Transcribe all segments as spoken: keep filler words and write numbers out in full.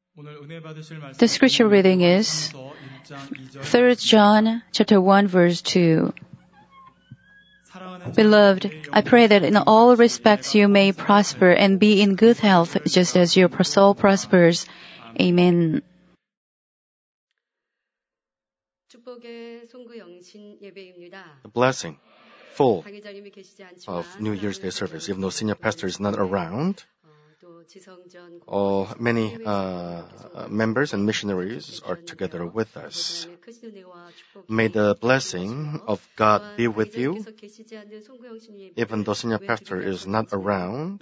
The scripture reading is Third John chapter one verse two. Beloved, I pray that in all respects you may prosper and be in good health, just as your soul prospers. Amen. The blessing full of New Year's Day service, even though senior pastor is not around. Uh, many uh, members and missionaries are together with us. May the blessing of God be with you. Even though senior pastor is not around,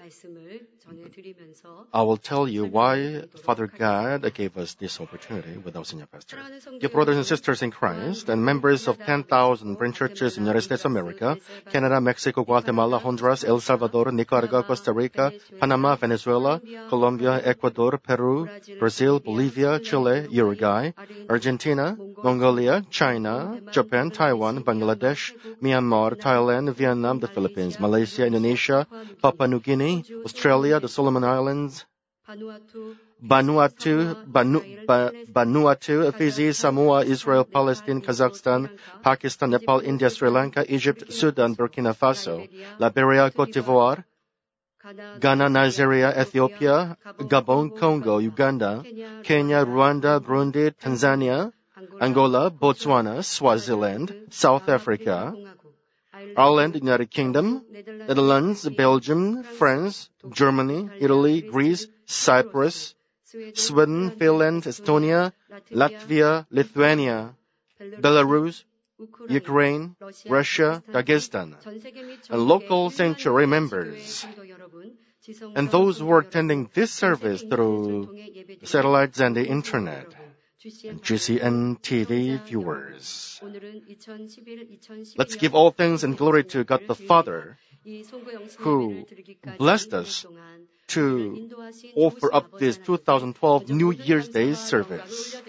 I will tell you why Father God gave us this opportunity with our senior pastor. Dear brothers and sisters in Christ and members of ten thousand branch churches in the United States of America, Canada, Mexico, Guatemala, Honduras, El Salvador, Nicaragua, Costa Rica, Panama, Venezuela, Colombia, Ecuador, Peru, Brazil, Bolivia, Chile, Uruguay, Argentina, Mongolia, China, Japan, Taiwan, Bangladesh, Myanmar, Thailand, Vietnam, the Philippines, Malaysia, Indonesia, Papua New Guinea, Australia, the Solomon Islands, Vanuatu, Banu, ba, Vanuatu, Fiji, Samoa, Israel, Palestine, Kazakhstan, Pakistan, Nepal, India, Sri Lanka, Egypt, Sudan, Burkina Faso, Liberia, Cote d'Ivoire, Ghana, Nigeria, Ethiopia, Gabon, Congo, Uganda, Kenya, Rwanda, Burundi, Tanzania, Angola, Botswana, Swaziland, South Africa, Ireland, United Kingdom, Netherlands, Belgium, France, Germany, Italy, Greece, Cyprus, Sweden, Finland, Estonia, Latvia, Lithuania, Belarus, Ukraine, Russia, Dagestan, and local sanctuary members, and those who are attending this service through satellites and the internet, and G C N T V viewers. Let's give all thanks and glory to God the Father, who blessed us to offer up this two thousand twelve New Year's Day service.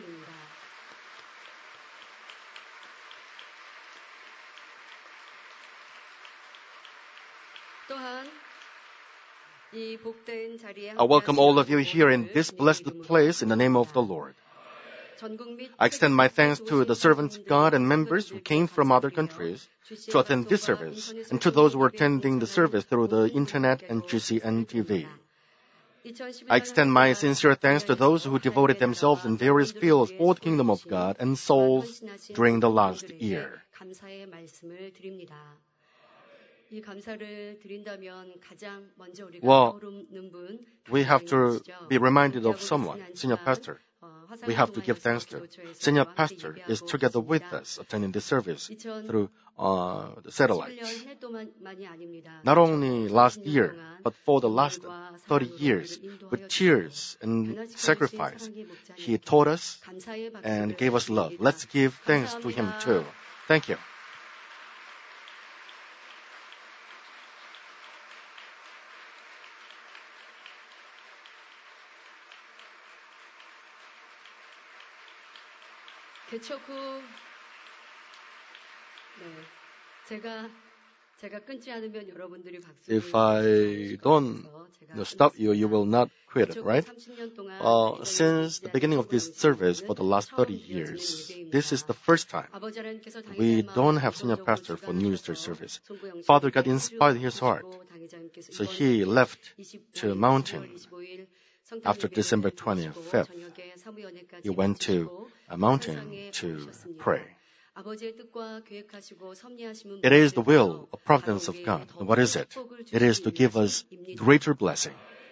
I welcome all of you here in this blessed place in the name of the Lord. I extend my thanks to the servants of God and members who came from other countries to attend this service, and to those who are attending the service through the internet and G C N T V. I extend my sincere thanks to those who devoted themselves in various fields for the kingdom of God and souls during the last year. Well, we have to be reminded of someone, Senior Pastor. We have to give thanks to. Senior Pastor is together with us attending this service through uh, the satellites. Not only last year, but for the last thirty years, with tears and sacrifice, he taught us and gave us love. Let's give thanks to him too. Thank you. 개척 후 네, 제가 제가 끊지 않으면 여러분들이 박수. If I don't stop you, you will not quit it, right? Uh, since the beginning of this service for the last thirty years, this is the first time we don't have senior pastor for New Year's Day service. Father God inspired his heart, so he left to mountain. After December twenty-fifth, he went to a mountain to pray. It is the will of providence of God. What is it? It is to give us greater blessing.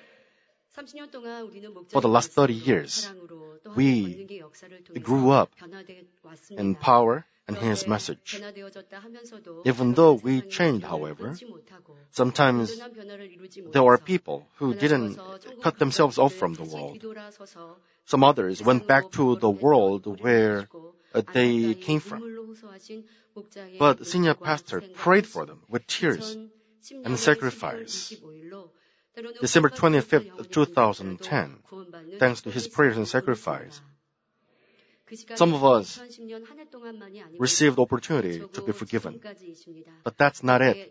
For the last thirty years, we grew up in power and His message. Even though we changed, however, sometimes there are people who didn't cut themselves off from the world. Some others went back to the world where they came from. But Senior Pastor prayed for them with tears and sacrifice. December twenty-fifth, twenty ten, thanks to his prayers and sacrifice, Some of us received opportunity to be forgiven. But that's not it.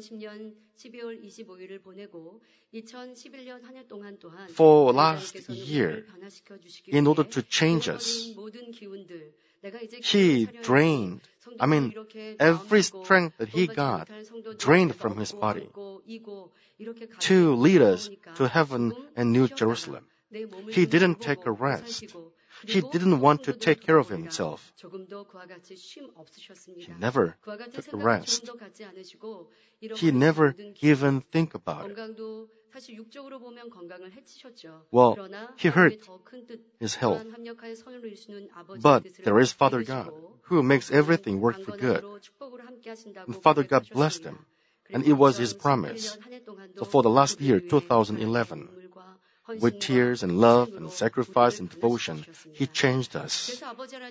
For last year, in order to change us, He drained, I mean, every strength that He got, drained from His body to lead us to heaven and New Jerusalem. He didn't take a rest. He didn't want to take care of Himself. He never took a rest. He never even think about it. Well, He hurt His health. But there is Father God who makes everything work for good. And Father God blessed Him. And it was His promise. So for the last year, two thousand eleven, with tears and love and sacrifice and devotion, He changed us.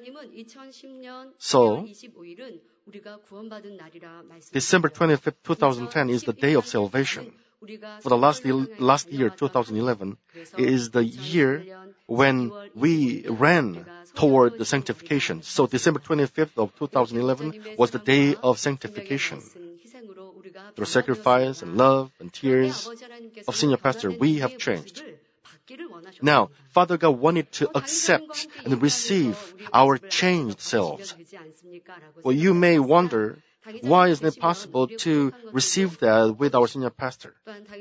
So, December twenty-fifth, twenty ten is the day of salvation. For the last, last year, two thousand eleven, is the year when we ran toward the sanctification. So December twenty-fifth of two thousand eleven was the day of sanctification. Through sacrifice and love and tears of Senior Pastor, we have changed. Now, Father God wanted to accept and receive our changed selves. Well, you may wonder, why isn't it possible to receive that with our Senior Pastor?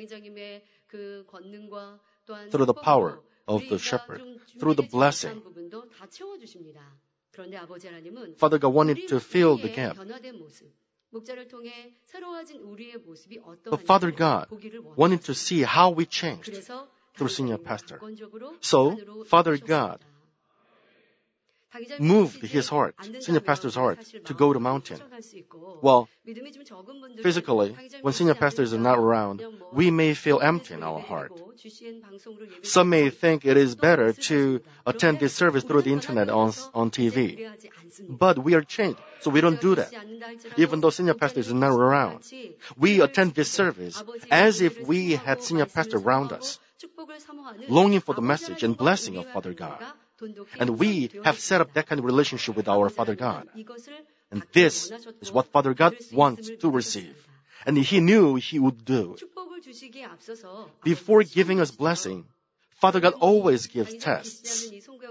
Through the power of the shepherd, through the blessing. Father God wanted to fill the gap. But Father God wanted to see how we changed through Senior Pastor. So, Father God moved His heart, Senior Pastor's heart, to go to mountain. Well, physically, when Senior Pastor is not around, we may feel empty in our heart. Some may think it is better to attend this service through the internet on, on T V. But we are changed, so we don't do that. Even though Senior Pastor is not around, we attend this service as if we had Senior Pastor around us, longing for the message and blessing of Father God. And we have set up that kind of relationship with our Father God. And this is what Father God wants to receive. And He knew He would do. Before giving us blessing, Father God always gives tests.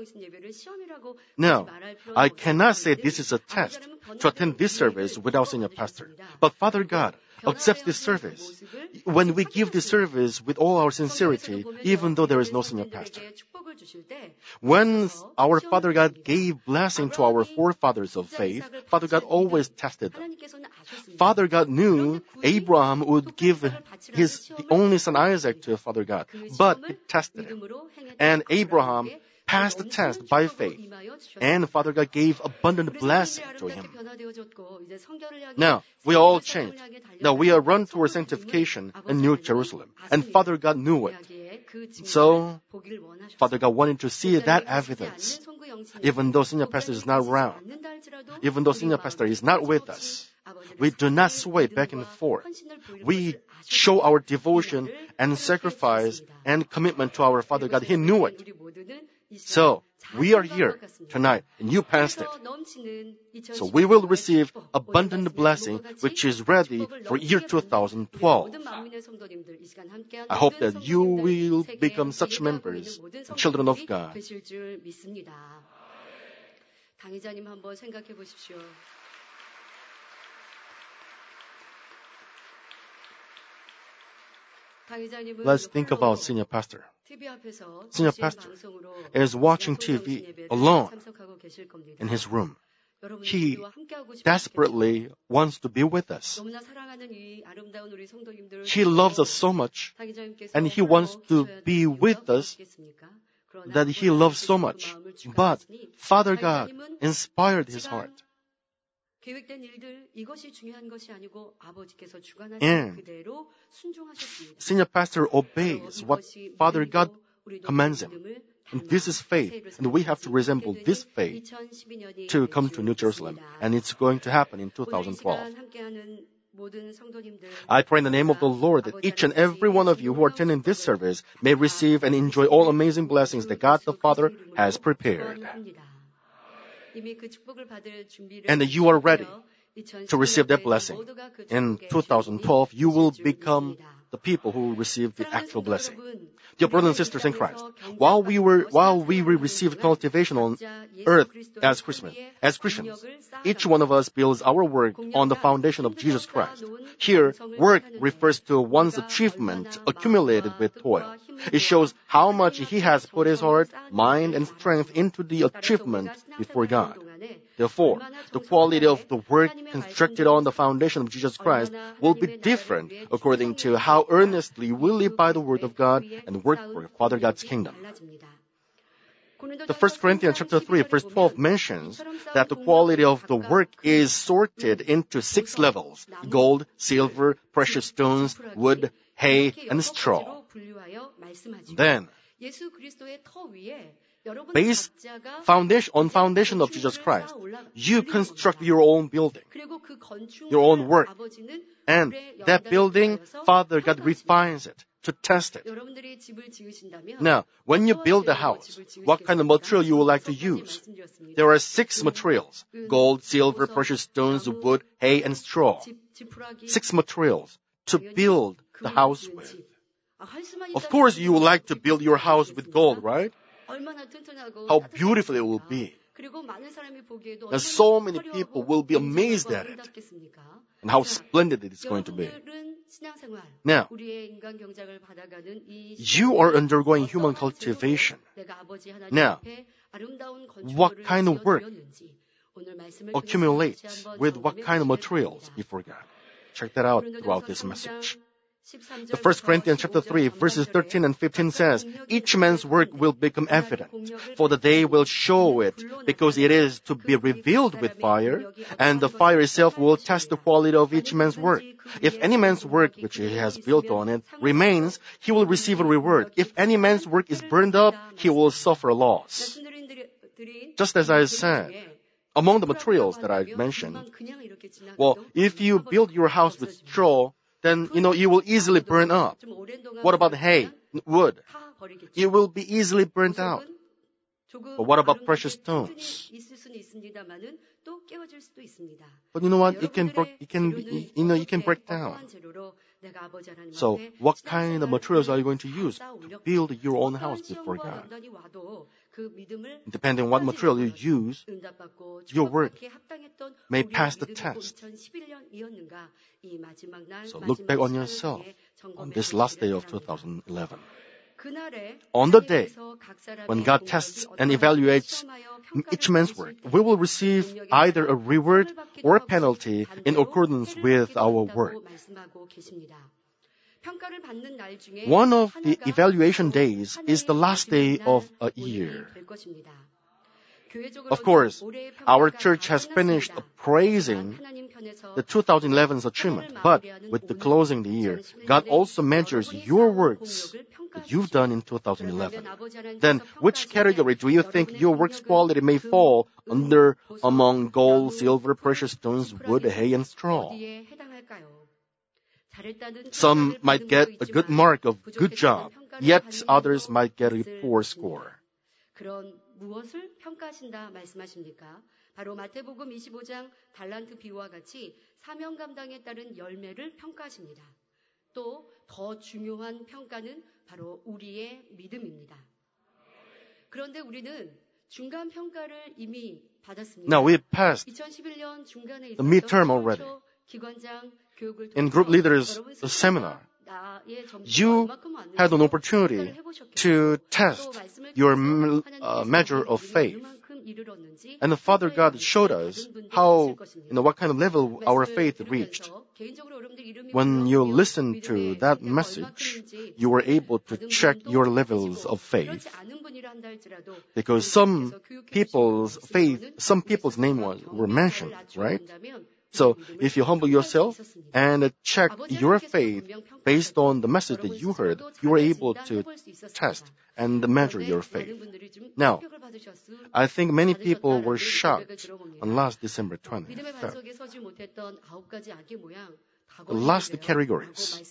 Now, I cannot say this is a test to attend this service without Senior Pastor. But Father God accepts this service when we give this service with all our sincerity, even though there is no Senior Pastor. When our Father God gave blessing to our forefathers of faith, Father God always tested them. Father God knew Abraham would give his the only son Isaac to Father God, but He tested him. And Abraham passed the test by faith, and Father God gave abundant blessing to him. Now, we are all changed. Now, we are run towards sanctification in New Jerusalem, and Father God knew it. So, Father God wanted to see that evidence, even though Senior Pastor is not around, even though Senior Pastor is not with us. We do not sway back and forth. We show our devotion and sacrifice and commitment to our Father God. He knew it. So, we are here tonight, and you passed it. So we will receive abundant blessing, which is ready for year two thousand twelve. I hope that you will become such members, children of God. Let's think about Senior Pastor. Senior Pastor is watching T V alone in his room. He desperately wants to be with us. He loves us so much, and he wants to be with us that he loves so much. But Father God inspired his heart. And Senior Pastor obeys what Father God commands him. And this is faith, and we have to resemble this faith to come to New Jerusalem. And it's going to happen in two thousand twelve. I pray in the name of the Lord that each and every one of you who are attending this service may receive and enjoy all amazing blessings that God the Father has prepared. and you are ready to receive that blessing. In two thousand twelve, you will become the people who will receive the actual blessing. Dear brothers and sisters in Christ, while we were, while we received cultivation on earth as Christians, as Christians, each one of us builds our work on the foundation of Jesus Christ. Here, work refers to one's achievement accumulated with toil. It shows how much he has put his heart, mind, and strength into the achievement before God. Therefore, the quality of the work constructed on the foundation of Jesus Christ will be different according to how earnestly we live by the Word of God and work for Father God's kingdom. The First Corinthians chapter three, verse twelve mentions that the quality of the work is sorted into six levels: gold, silver, precious stones, wood, hay, and straw. Then, based foundation, on foundation of Jesus Christ, you construct your own building, your own work. And that building, Father God refines it to test it. Now, when you build a house, what kind of material you would like to use? There are six materials: gold, silver, precious stones, wood, hay, and straw. Six materials to build the house with. Of course, you would like to build your house with gold, right? How beautiful it will be. And so many people will be amazed at it. And how splendid it is going to be. Now, you are undergoing human cultivation. Now, what kind of work accumulates with what kind of materials before God? Check that out throughout this message. The First Corinthians chapter three, verses thirteen and fifteen says, "Each man's work will become evident, for the day will show it, because it is to be revealed with fire, and the fire itself will test the quality of each man's work. If any man's work which he has built on it remains, he will receive a reward. If any man's work is burned up, he will suffer loss." Just as I said, among the materials that I mentioned, well, if you build your house with straw, then, you know, you will easily burn up. What about hay, wood? It will be easily burnt out. But what about precious stones? But you know what? It can break, it can, you know, you can break down. So, what kind of materials are you going to use to build your own house before God? Depending on what material you use, your work may pass the test. So look back on yourself on this last day of two thousand eleven. On the day when God tests and evaluates each man's work, we will receive either a reward or a penalty in accordance with our work. One of the evaluation days is the last day of a year. Of course, our church has finished praising the two thousand eleven's achievement, but with the closing the year, God also measures your works that you've done in two thousand eleven. Then, which category do you think your work's quality may fall under among gold, silver, precious stones, wood, hay, and straw? Some might get a good mark of good job, yet others might get a poor score. 무엇을 평가하신다 말씀하십니까? 바로 마태복음 이십오 장 달란트 비유와 같이 사명 감당에 따른 열매를 평가하십니다. 또 더 중요한 평가는 바로 우리의 믿음입니다. 그런데 우리는 중간 평가를 이미 받았습니다. Now we passed 이천십일 년 중간에 the midterm already. 기관장 교육을 In group leaders seminar, you had an opportunity to test your uh, measure of faith. And the Father God showed us how, you know, what kind of level our faith reached. When you listened to that message, you were able to check your levels of faith. Because some people's faith, some people's name was, were mentioned, right? So if you humble yourself and check your faith based on the message that you heard, you were able to test and measure your faith. Now, I think many people were shocked on last December twenty-fifth. The last categories.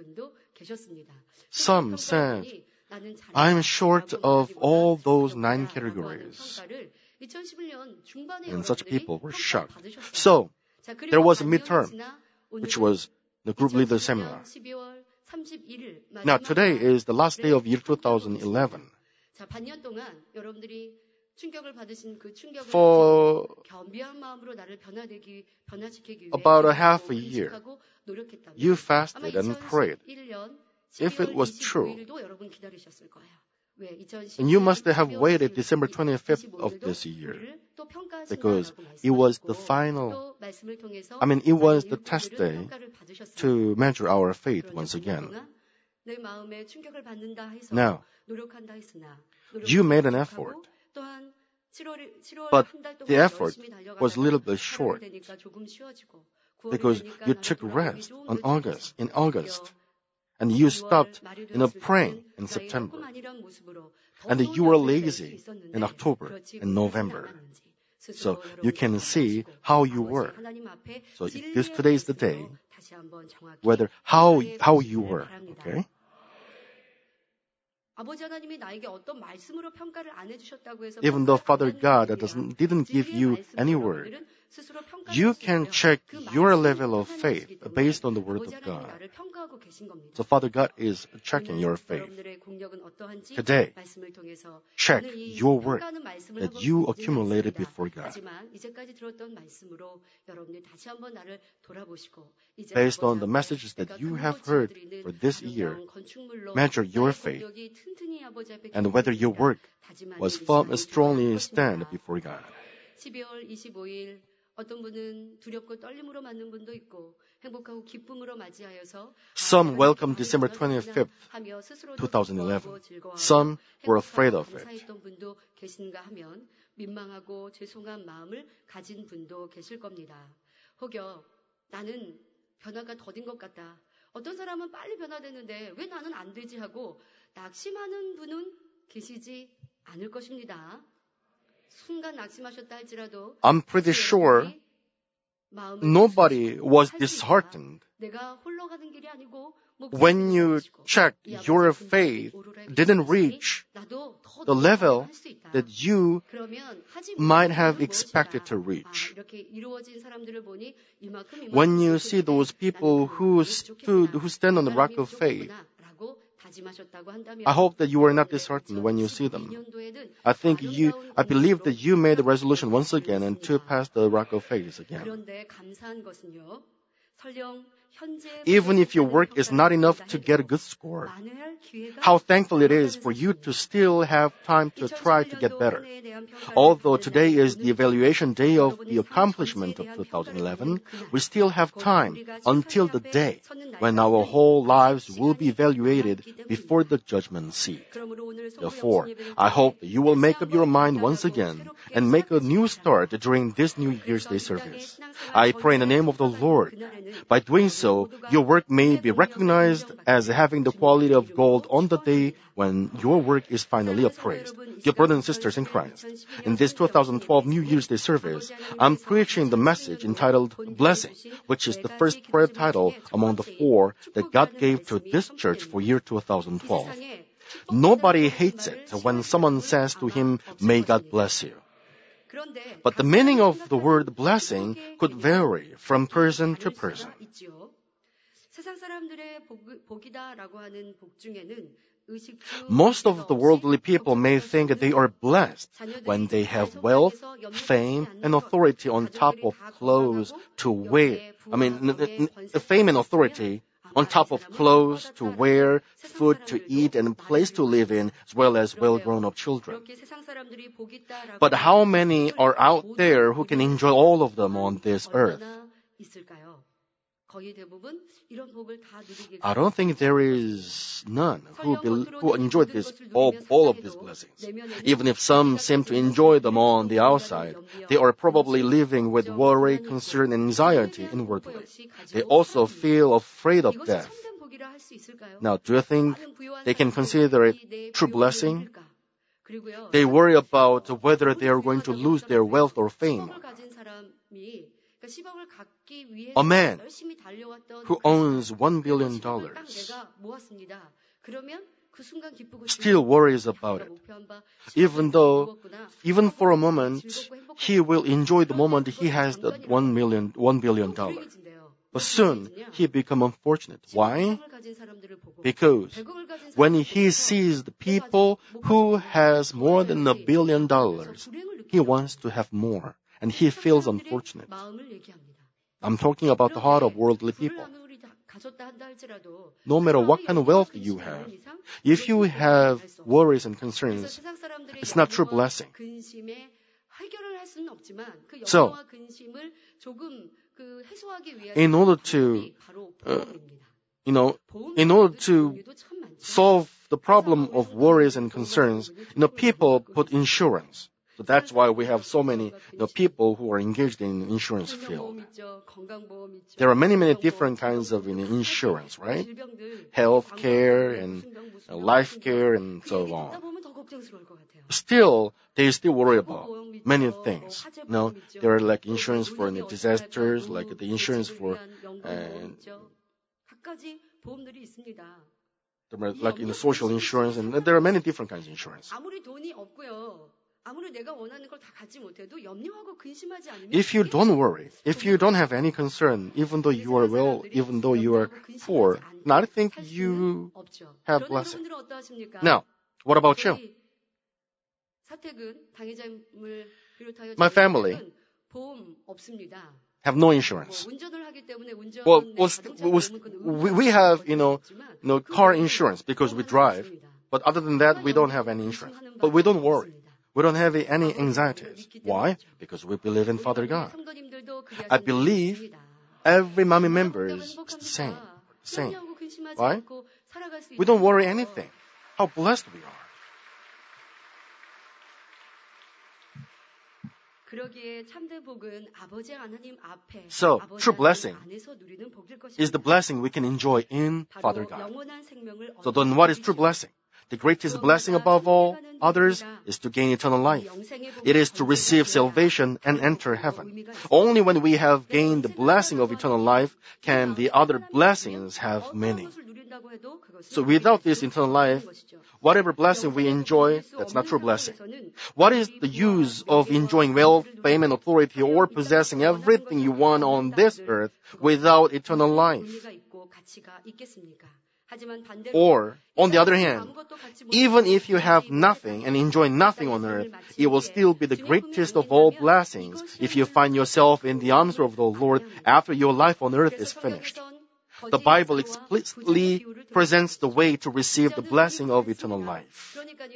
Some said, I'm short of all those nine categories. And such people were shocked. So, there was a midterm, which was the group leader seminar. Now, today is the last day of year two thousand eleven. For about a half a year, you fasted and prayed. If it was true, and you must have waited December twenty-fifth of this year, because it was the final, I mean, it was the test day to measure our faith once again. Now, you made an effort, but the effort was a little bit short because you took rest on August, in August. And you stopped, you know, praying in September. And you were lazy in October and November. So you can see how you were. So if this today is the day, whether how how you were, okay? Even though Father God doesn't, didn't give you any word, you can check your level of faith based on the Word of God. So Father God is checking your faith. Today, check your work that you accumulated before God. Based on the messages that you have heard for this year, measure your faith and whether your work was firm and strongly stand before God. Some welcomed December twenty-fifth, twenty eleven. Some were afraid of it. 어떤 사람은 빨리 변화되는데 왜 나는 안 되지 하고 낙심하는 분은 계시지 않을 것입니다. 순간 낙심하셨다 할지라도 I'm pretty sure nobody was disheartened when you checked your faith didn't reach the level that you might have expected to reach. When you see those people who stood, who stand on the rock of faith, I hope that you are not disheartened when you see them. I think you, I believe that you made a resolution once again and to pass the rock of faith again. Even if your work is not enough to get a good score, how thankful it is for you to still have time to try to get better. Although today is the evaluation day of the accomplishment of two thousand eleven, we still have time until the day when our whole lives will be evaluated before the judgment seat. Therefore, I hope you will make up your mind once again and make a new start during this New Year's Day service. I pray in the name of the Lord. By doing so, your work may be recognized as having the quality of gold on the day when your work is finally appraised. Dear brothers and sisters in Christ, in this two thousand twelve New Year's Day service, I'm preaching the message entitled Blessing, which is the first prayer title among the four that God gave to this church for year two thousand twelve. Nobody hates it when someone says to him, "May God bless you." But the meaning of the word blessing could vary from person to person. Most of the worldly people may think they are blessed when they have wealth, fame, and authority on top of clothes to wear. I mean, fame and authority on top of clothes to wear, food to eat, and place to live in, as well as well-grown-up children. But how many are out there who can enjoy all of them on this earth? I don't think there is none who, be, who enjoy this, all, all of these blessings. Even if some seem to enjoy them on the outside, they are probably living with worry, concern, and anxiety inwardly. They also feel afraid of death. Now, do you think they can consider it true blessing? They worry about whether they are going to lose their wealth or fame. A man who owns one billion dollars still worries about it. Even though, even for a moment, he will enjoy the moment he has the one million, one billion dollars. But soon, he become unfortunate. Why? Because when he sees the people who has more than a billion dollars, he wants to have more, and he feels unfortunate. I'm talking about the heart of worldly people. No matter what kind of wealth you have, if you have worries and concerns, it's not true blessing. So, in order to, uh, you know, in order to solve the problem of worries and concerns, you know, people put insurance. So that's why we have so many you know, people who are engaged in insurance field. There are many, many different kinds of you know, insurance, right? Health care and uh, life care and so on. Still, they still worry about many things. You know, there are like insurance for you know, disasters, like the insurance for, uh, like in the social insurance, and there are many different kinds of insurance. If you don't worry, if you don't have any concern, even though you are well, even though you are poor, I think you have blessing. Now, what about you? My family have no insurance. Well, we, we have, you know, you know, car insurance because we drive, but other than that, we don't have any insurance. But we don't worry. We don't have any anxieties. Why? Because we believe in Father God. I believe every mommy member is the same. Same. Why? We don't worry anything. How blessed we are. So, true blessing is the blessing we can enjoy in Father God. So then what is true blessing? The greatest blessing above all others is to gain eternal life. It is to receive salvation and enter heaven. Only when we have gained the blessing of eternal life can the other blessings have meaning. So without this eternal life, whatever blessing we enjoy, that's not true blessing. What is the use of enjoying wealth, fame, and authority, or possessing everything you want on this earth without eternal life? Or, on the other hand, even if you have nothing and enjoy nothing on earth, it will still be the greatest of all blessings if you find yourself in the arms of the Lord after your life on earth is finished. The Bible explicitly presents the way to receive the blessing of eternal life.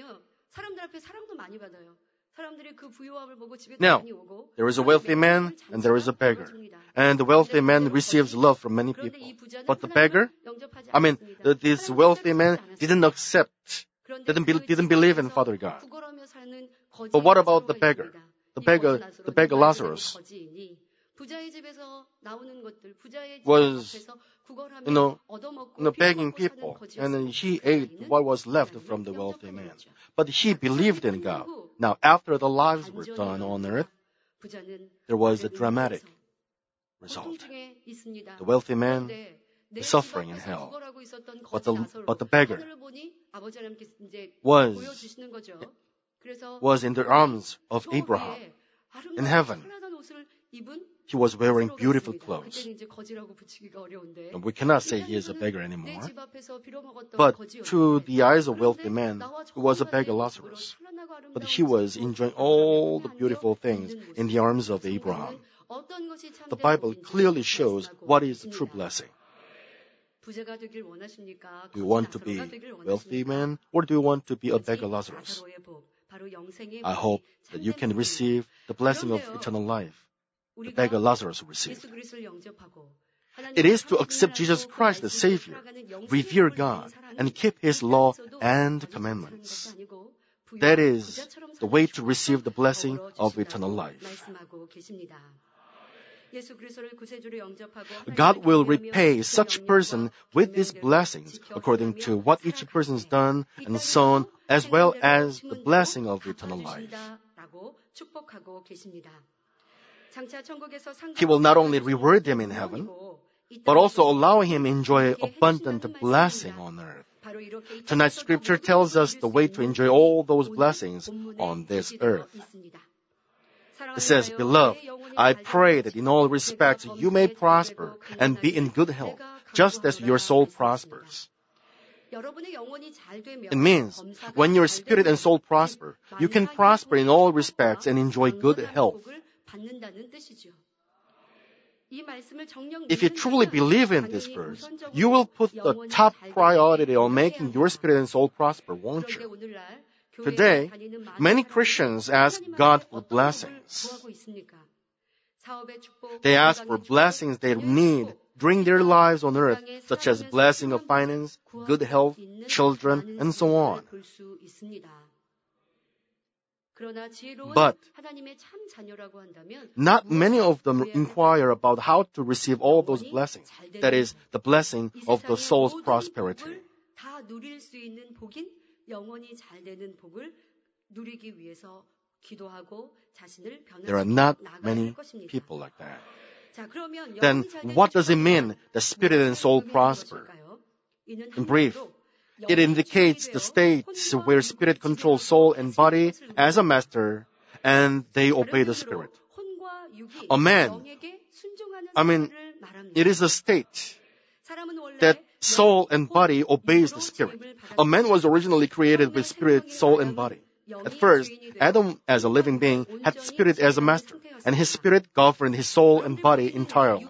Now, there is a wealthy man and there is a beggar. And the wealthy man receives love from many people. But the beggar, I mean, this wealthy man didn't accept, didn't, be, didn't believe in Father God. But what about the beggar? The beggar, the beggar Lazarus was, you know, you know, begging people, and then he ate what was left from the wealthy man. But he believed in God. Now, after the lives were done on earth, there was a dramatic result. The wealthy man is suffering in hell, but the, but the beggar was, was in the arms of Abraham in heaven. He was wearing beautiful clothes. And we cannot say he is a beggar anymore. But to the eyes of wealthy man, he was a beggar Lazarus. But he was enjoying all the beautiful things in the arms of Abraham. The Bible clearly shows what is the true blessing. Do you want to be a wealthy man, or do you want to be a beggar Lazarus? I hope that you can receive the blessing of eternal life. The beggar Lazarus received. It is to accept Jesus Christ as Savior, revere God, and keep His law and commandments. That is the way to receive the blessing of eternal life. God will repay such person with these blessings according to what each person has done and so on, as well as the blessing of eternal life. He will not only reward him in heaven, but also allow him enjoy abundant blessing on earth. Tonight's scripture tells us the way to enjoy all those blessings on this earth. It says, "Beloved, I pray that in all respects you may prosper and be in good health, just as your soul prospers." It means when your spirit and soul prosper, you can prosper in all respects and enjoy good health. If you truly believe in this verse, you will put the top priority on making your spirit and soul prosper, won't you? Today, many Christians ask God for blessings. They ask for blessings they need during their lives on earth, such as blessing of finance, good health, children, and so on. But not many of them inquire about how to receive all those blessings. That is, the blessing of the soul's prosperity. There are not many people like that. Then what does it mean, the spirit and soul prosper? In brief, it indicates the states where spirit controls soul and body as a master, and they obey the spirit. A man, I mean, it is a state that soul and body obeys the spirit. A man was originally created with spirit, soul, and body. At first, Adam, as a living being, had spirit as a master, and his spirit governed his soul and body entirely.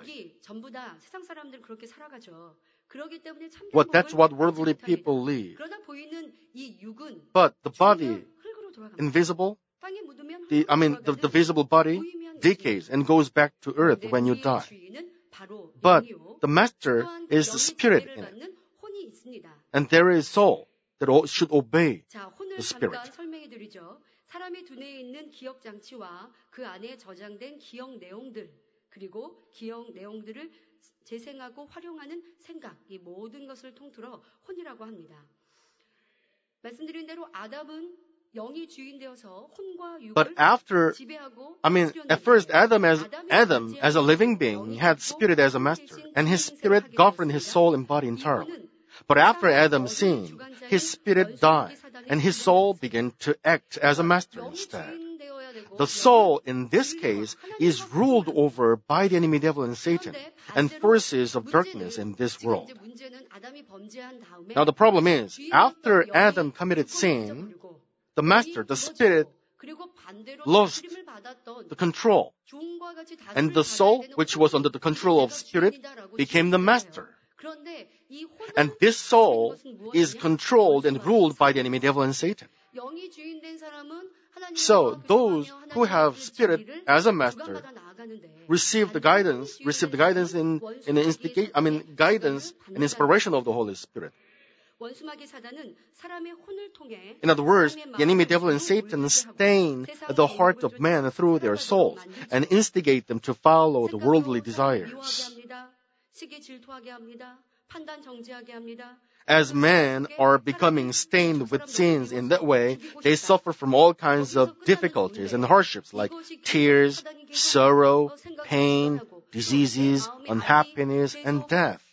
Well, that's what worldly people live. But the body, invisible, the, I mean, the, the visible body decays and goes back to earth when you die. But the master is the spirit in it. And there is soul that should obey the spirit. 사람의 두뇌에 있는 기억 장치와 그 안에 저장된 기억 내용들 그리고 기억 내용들을 재생하고 활용하는 생각 이 모든 것을 통틀어 혼이라고 합니다. 말씀드린 대로 아담은 영이 주인되어서 혼과 육을 지배하고 I mean, at first Adam as Adam as a living being had spirit as a master, and his spirit governed his soul and body entirely. But after Adam sinned, his spirit died, and his soul began to act as a master instead. The soul, in this case, is ruled over by the enemy devil and Satan, and forces of darkness in this world. Now the problem is, after Adam committed sin, the master, the spirit, lost the control, and the soul, which was under the control of spirit, became the master. And this soul is controlled and ruled by the enemy devil and Satan. So those who have spirit as a master receive the guidance, receive the guidance in, in the instigate, I mean guidance and inspiration of the Holy Spirit. In other words, the enemy devil and Satan stain the heart of man through their souls and instigate them to follow the worldly desires. As men are becoming stained with sins in that way, they suffer from all kinds of difficulties and hardships like tears, sorrow, pain, diseases, unhappiness, and death.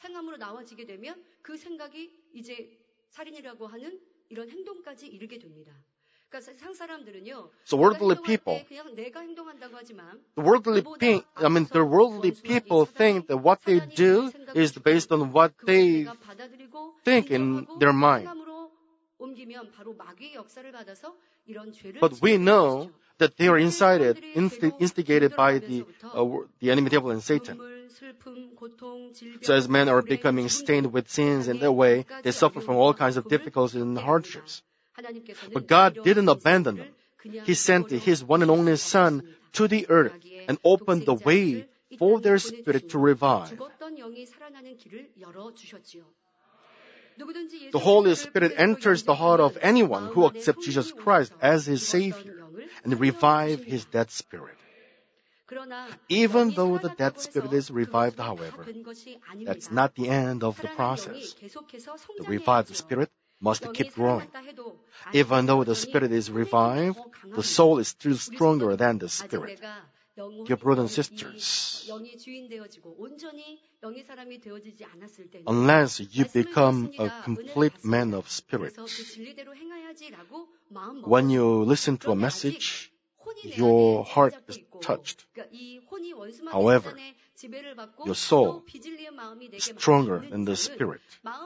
So worldly people, the worldly pe- I mean, the worldly people think that what they do is based on what they think in their mind. But we know that they are incited, insti- instigated by the uh, the enemy devil and Satan. So as men are becoming stained with sins in that way, they suffer from all kinds of difficulties and hardships. But God didn't abandon them. He sent His one and only Son to the earth and opened the way for their spirit to revive. The Holy Spirit enters the heart of anyone who accepts Jesus Christ as his Savior and revive his dead spirit. Even though the dead spirit is revived, however, that's not the end of the process. The revived spirit must keep growing. Even though the spirit is revived, the soul is still stronger than the spirit. dear brothers and sisters, 영이 주인 되어지고 온전히 영의 사람이 되어지지 않았을 때는 unless you become a complete man of spirit, 그래서 그 진리대로 행해야지라고 마음 먹어서 when you listen to a message, your heart is touched. However, your soul is stronger than the spirit.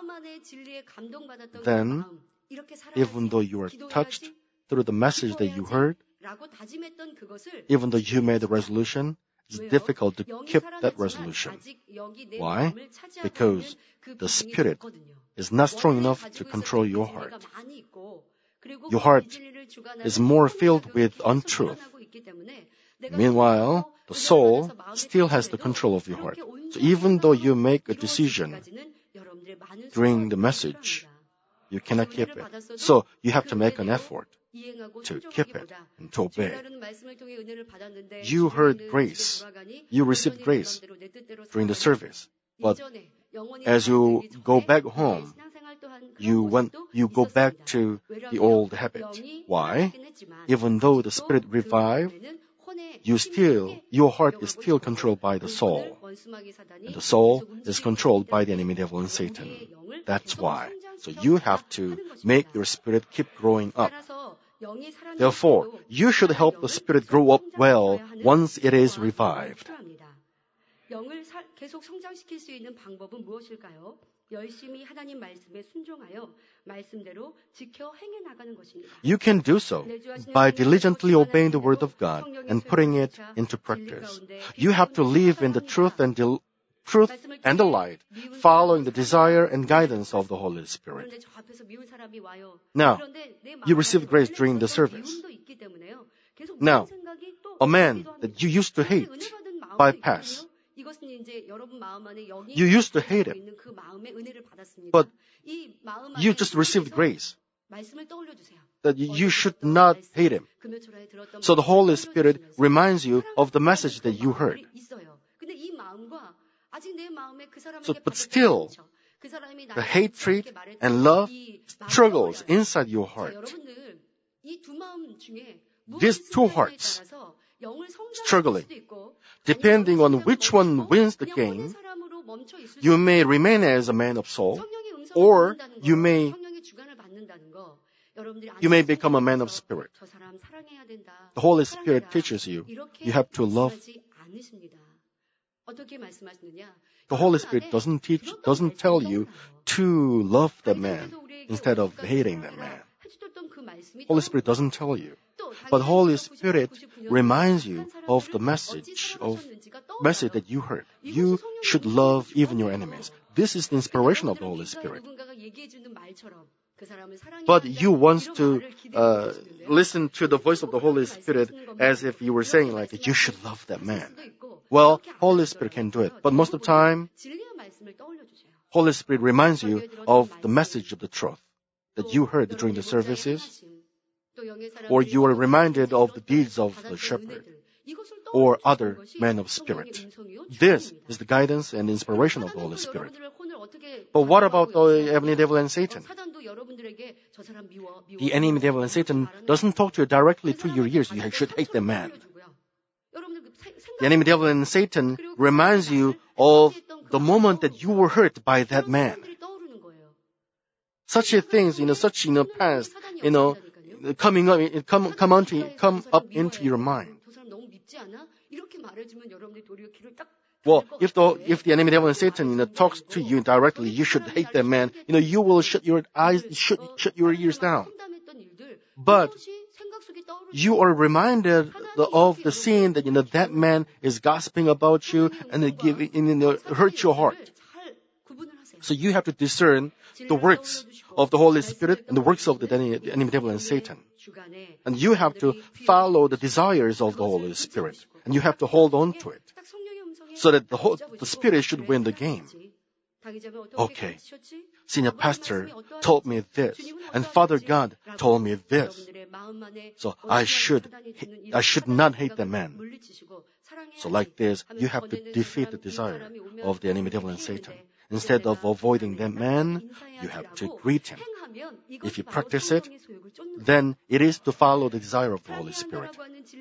Then, even though you are touched through the message that you heard, even though you made a resolution, it's difficult to keep that resolution. Why? Because the spirit is not strong enough to control your heart. Your heart is more filled with untruth. Meanwhile, the soul still has the control of your heart. So even though you make a decision during the message, you cannot keep it. So you have to make an effort to keep it and to obey. You heard grace. You received grace during the service. But as you go back home, you went, you go back to the old habit. Why? Even though the spirit revived, you still, your heart is still controlled by the soul. And the soul is controlled by the enemy devil and Satan. That's why. So you have to make your spirit keep growing up. Therefore, you should help the spirit grow up well once it is revived. 영을 계속 성장시킬 수 있는 방법은 무엇일까요? 열심히 하나님 말씀에 순종하여 말씀대로 지켜 행해 나가는 것입니다. You can do so by diligently obeying the word of God and putting it into practice. You have to live in the truth and the truth and the light, following the desire and guidance of the Holy Spirit. Now, you received grace during the service. Now, a man that you used to hate bypass. You used to hate him, but you just received grace that you should not hate him. So the Holy Spirit reminds you of the message that you heard. So, but still, the hatred and love struggles inside your heart. These two hearts struggling. Depending on which one wins the game, you may remain as a man of soul, or you may you may become a man of spirit. The Holy Spirit teaches you, you have to love. The Holy Spirit doesn't teach, doesn't tell you to love that man instead of hating that man. Holy Spirit doesn't tell you. But Holy Spirit reminds you of the message of message that you heard. You should love even your enemies. This is the inspiration of the Holy Spirit. But you want to uh, listen to the voice of the Holy Spirit as if you were saying, like, you should love that man. Well, Holy Spirit can do it. But most of the time, Holy Spirit reminds you of the message of the truth that you heard during the services, or you are reminded of the deeds of the shepherd, or other men of spirit. This is the guidance and inspiration of the Holy Spirit. But what about the enemy devil and Satan? The enemy devil and Satan doesn't talk to you directly to your ears. You should hate the man. The enemy devil and Satan reminds you of the moment that you were hurt by that man. Such a things, you know, such in the past, you know, coming up, come, come onto, come up into your mind. Well, if the if the enemy devil and Satan, you know, talks to you directly, you should hate that man. You know, you will shut your eyes, shut shut your ears down. But you are reminded of the scene that, you know, that man is gossiping about you and it give, and, you know, hurt your heart. So you have to discern the works of the Holy Spirit and the works of the enemy, the enemy devil and Satan. And you have to follow the desires of the Holy Spirit. And you have to hold on to it. So that the whole, the Spirit should win the game. Okay. Senior pastor told me this, and Father God told me this. So I should, I should not hate the man. So like this, you have to defeat the desire of the enemy devil and Satan. Instead of avoiding that man, you have to greet him. If you practice it, then it is to follow the desire of the Holy Spirit.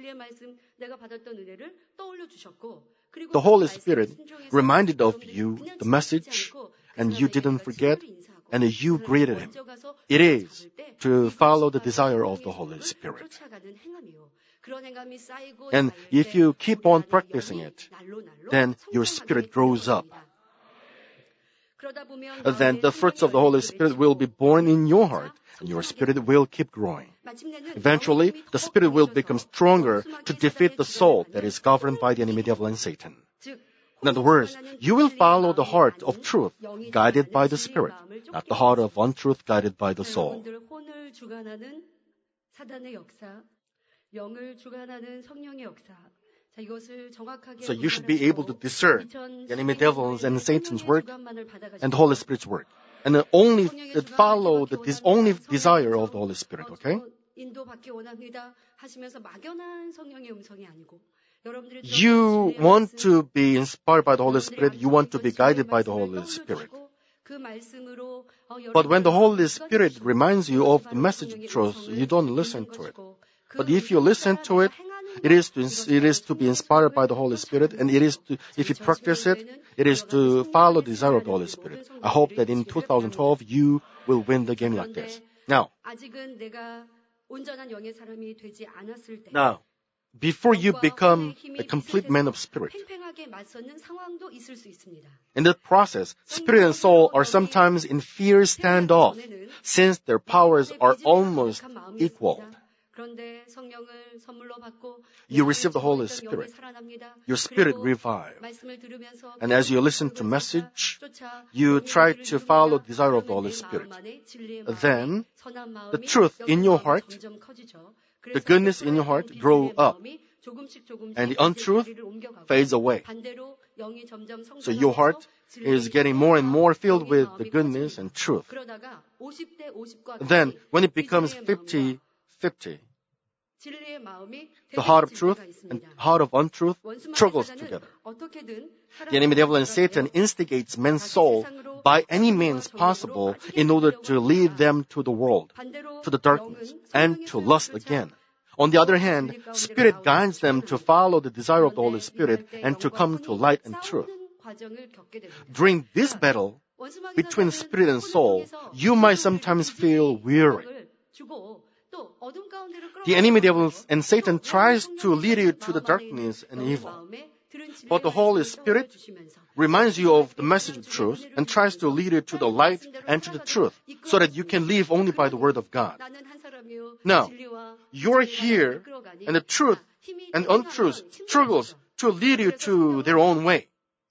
The Holy Spirit reminded of you the message, and you didn't forget, and you greeted him. It is to follow the desire of the Holy Spirit. And if you keep on practicing it, then your spirit grows up. Then the fruits of the Holy Spirit will be born in your heart, and your spirit will keep growing. Eventually, the spirit will become stronger to defeat the soul that is governed by the enemy devil and Satan. In other words, you will follow the heart of truth, guided by the Spirit, not the heart of untruth, guided by the soul. So you should be able to discern the enemy devils and Satan's work and the Holy Spirit's work. And then only follow the this only desire of the Holy Spirit, okay? You want to be inspired by the Holy Spirit, you want to be guided by the Holy Spirit. But when the Holy Spirit reminds you of the message of truth, you don't listen to it. But if you listen to it, it is to, it is to be inspired by the Holy Spirit, and it is to, if you practice it, it is to follow the desire of the Holy Spirit. I hope that in two thousand twelve, you will win the game like this. Now, now, before you become a complete man of spirit, in that process, spirit and soul are sometimes in fierce standoff, since their powers are almost equal. You receive the Holy Spirit. Your spirit revives. And as you listen to message, you try to follow the desire of the Holy Spirit. Then, the truth in your heart, the goodness in your heart grow up. And the untruth fades away. So your heart is getting more and more filled with the goodness and truth. Then, when it becomes fifty fifty, the heart of truth and heart of untruth struggles together. The enemy devil and Satan instigates man's soul by any means possible in order to lead them to the world, to the darkness, and to lust again. On the other hand, Spirit guides them to follow the desire of the Holy Spirit and to come to light and truth. During this battle between spirit and soul, you might sometimes feel weary. The enemy devil and Satan tries to lead you to the darkness and evil. But the Holy Spirit reminds you of the message of truth and tries to lead you to the light and to the truth so that you can live only by the word of God. Now, you're here and the truth and untruth struggles to lead you to their own way.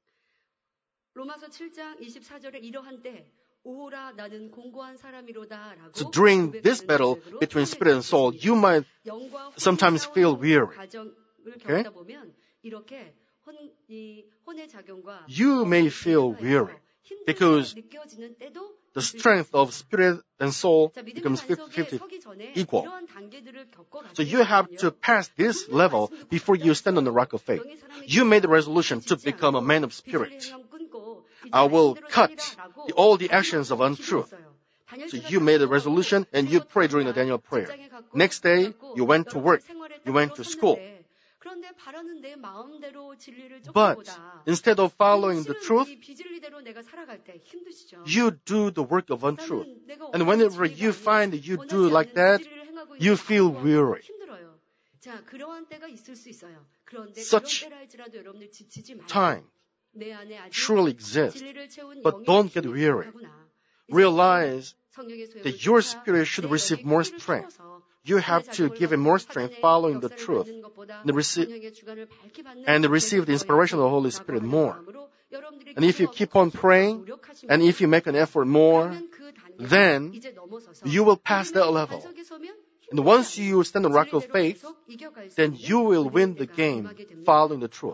So during this battle between spirit and soul, you might sometimes feel weary. Okay? You may feel weary because the strength of spirit and soul becomes fifty-fifty equal. So you have to pass this level before you stand on the rock of faith. You made a resolution to become a man of spirit. I will cut the, all the actions of untruth. So you made a resolution and you prayed during the Daniel prayer. Next day, you went to work. You went to school. But instead of following the truth, you do the work of untruth. And whenever you find that you do like that, you feel weary. Such time surely exists, but don't get weary. Realize that your spirit should receive more strength. You have to give it more strength following the truth and receive, and receive the inspiration of the Holy Spirit more. And if you keep on praying, and if you make an effort more, then you will pass that level. And once you stand on the rock of faith, then you will win the game following the truth.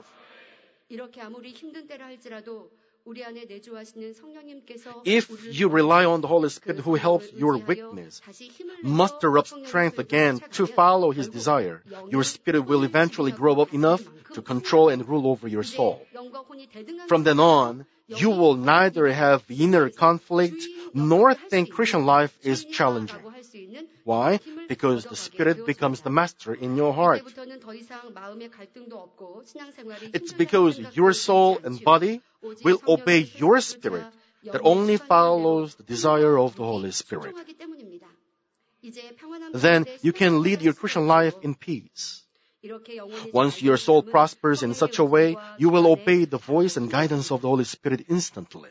If you rely on the Holy Spirit who helps your weakness, muster up strength again to follow His desire, your spirit will eventually grow up enough to control and rule over your soul. From then on, you will neither have inner conflict nor think Christian life is challenging. Why? Because the Spirit becomes the master in your heart. It's because your soul and body will obey your spirit that only follows the desire of the Holy Spirit. Then you can lead your Christian life in peace. Once your soul prospers in such a way, you will obey the voice and guidance of the Holy Spirit instantly.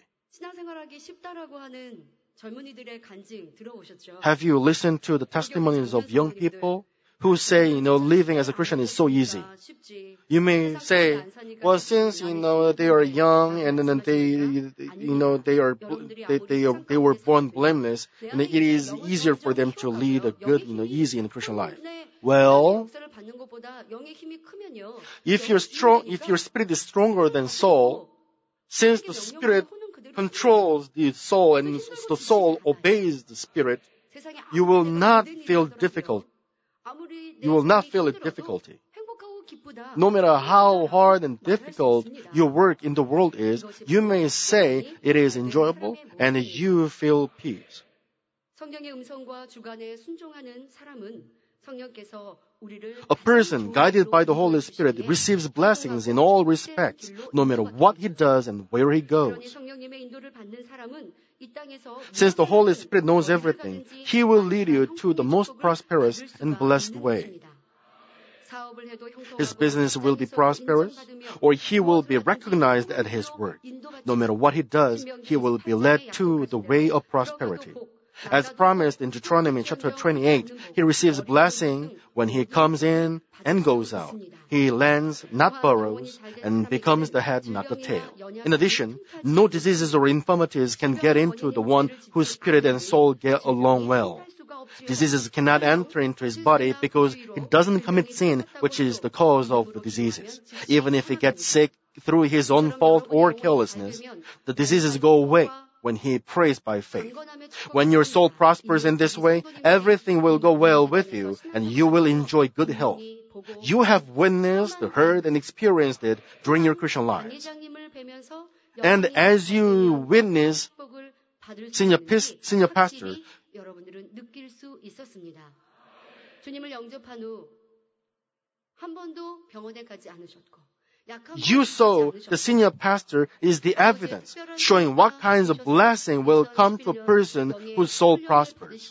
Have you listened to the testimonies of young people who say, you know, living as a Christian is so easy? You may say, well, since, you know, they are young and then they, you know, they are, they, they, are, they were born blameless, and it is easier for them to lead a good, you know, easy and Christian life. Well, if you're strong, if your spirit is stronger than soul, since the spirit controls the soul and the soul obeys the spirit, you will not feel difficult. You will not feel a difficulty. No matter how hard and difficult your work in the world is, you may say it is enjoyable and you feel peace. A person guided by the Holy Spirit receives blessings in all respects, no matter what he does and where he goes. Since the Holy Spirit knows everything, He will lead you to the most prosperous and blessed way. His business will be prosperous, or he will be recognized at his work. No matter what he does, he will be led to the way of prosperity. As promised in Deuteronomy chapter twenty-eight, he receives blessing when he comes in and goes out. He lends, not borrows, and becomes the head, not the tail. In addition, no diseases or infirmities can get into the one whose spirit and soul get along well. Diseases cannot enter into his body because he doesn't commit sin, which is the cause of the diseases. Even if he gets sick through his own fault or carelessness, the diseases go away when he prays by faith. When your soul prospers in this way, everything will go well with you and you will enjoy good health. You have witnessed, heard, and experienced it during your Christian lives. And as you witness senior, senior pastor, you saw the senior pastor is the evidence showing what kinds of blessing will come to a person whose soul prospers.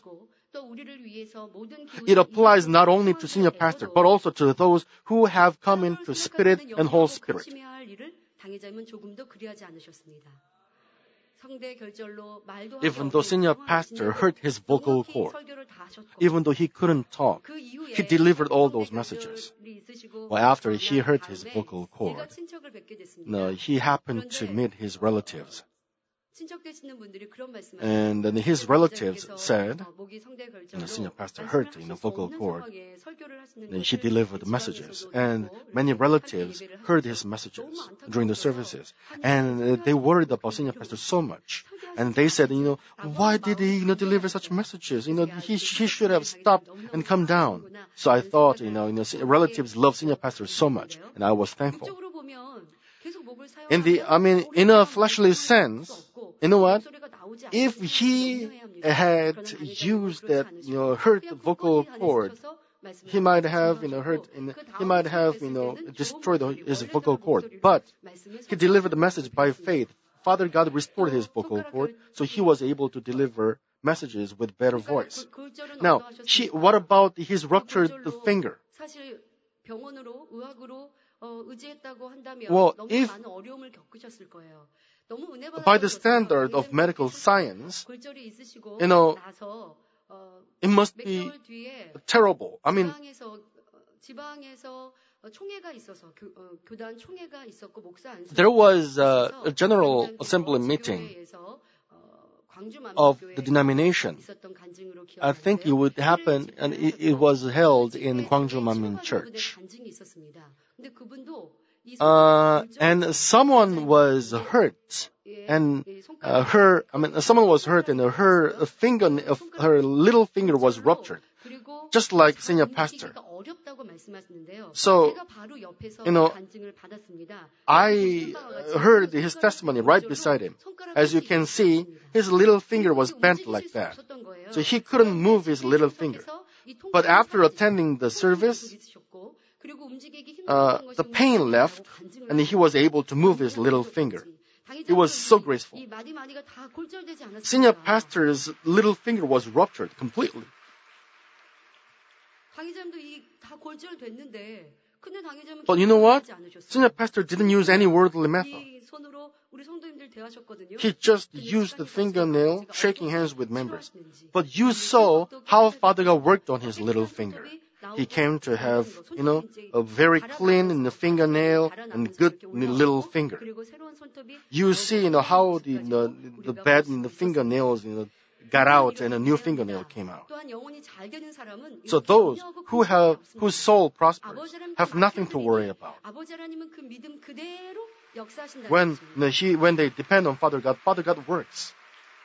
It applies not only to senior pastor, but also to those who have come into spirit and whole spirit. Even though senior pastor hurt his vocal cord, even though he couldn't talk, he delivered all those messages. Well, after he hurt his vocal cord, no, he happened to meet his relatives. And then his relatives said, you know, senior pastor hurt in the vocal cord. And he delivered messages. And many relatives heard his messages during the services. And they worried about senior pastor so much. And they said, you know, why did he, you know, deliver such messages? You know, he, he should have stopped and come down. So I thought, you know, you know, relatives love senior pastor so much. And I was thankful. In the, I mean, in a fleshly sense, you know what? If he had used that, you know, hurt vocal cord, he might have, you know, hurt, in, he might have, you know, destroyed his vocal cord. But he delivered the message by faith. Father God restored his vocal cord, so he was able to deliver messages with better voice. Now, he, what about his ruptured finger? Well, if by the standard of medical science, you know, it must be terrible. I mean, there was a, a General Assembly meeting of the denomination. I think it would happen, and it, it was held in Gwangju Manmin Church. Uh, and someone was hurt, and uh, her, I mean, someone was hurt, and her finger, her little finger was ruptured, just like senior pastor. So, you know, I heard his testimony right beside him. As you can see, his little finger was bent like that. So he couldn't move his little finger. But after attending the service, uh, the pain left and he was able to move his little finger. It was so graceful. Senior pastor's little finger was ruptured completely. But you know what? Senior pastor didn't use any worldly method. He just used the fingernail, shaking hands with members. But you saw how Father God worked on his little finger. He came to have, you know, a very clean in the fingernail and good little finger. You see, you know, how the the, the bad in the fingernails, you know, got out and a new fingernail came out. So those who have whose soul prospers have nothing to worry about. When you know, he when they depend on Father God, Father God works.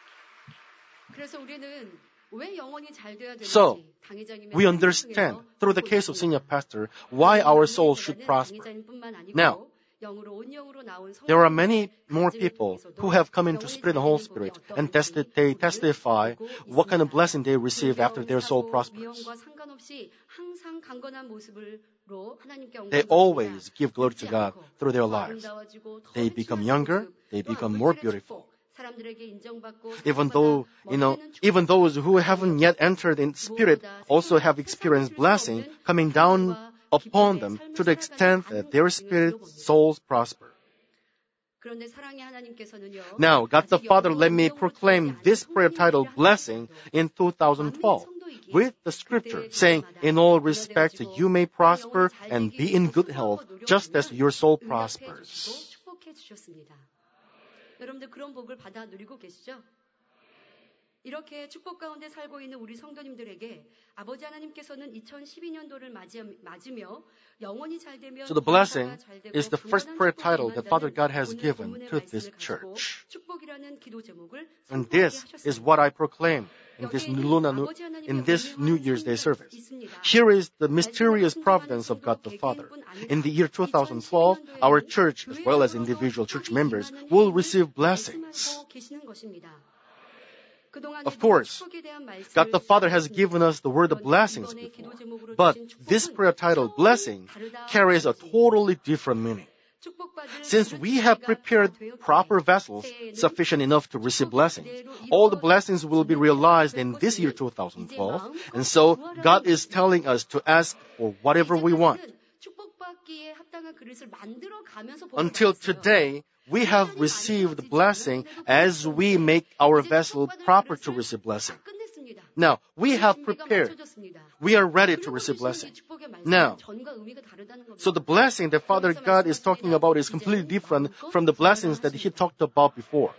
So, we understand through the case of senior pastor why our soul should prosper. Now, there are many more people who have come into Spirit and Holy Spirit and testi- they testify what kind of blessing they receive after their soul prospers. They always give glory to God through their lives. They become younger, they become more beautiful. Even though, you know, even those who haven't yet entered in Spirit also have experienced blessing coming down upon them to the extent that their spirit souls prosper. Now, God the Father let me proclaim this prayer title, Blessing, in two thousand twelve with the scripture saying, in all respects you may prosper and be in good health just as your soul prospers. 여러분들 그런 복을 받아 누리고 계시죠? 이렇게 축복 가운데 살고 있는 우리 성도님들에게 아버지 하나님께서는 이천십이 년도를 맞으며 영원히 잘 되면 So the blessing is the first prayer title that Father God has given to this church. And this is what I proclaim in this Luna, in this New Year's Day service. Here is the mysterious providence of God the Father. In the year two thousand twelve, our church, as well as individual church members, will receive blessings. Of course, God the Father has given us the word of blessings before, but this prayer title, blessing, carries a totally different meaning. Since we have prepared proper vessels sufficient enough to receive blessings, all the blessings will be realized in this year two thousand twelve, and so God is telling us to ask for whatever we want. Until today, we have received blessing as we make our vessel proper to receive blessing. Now, we have prepared. We are ready to receive blessing. Now, so the blessing that Father God is talking about is completely different from the blessings that He talked about before.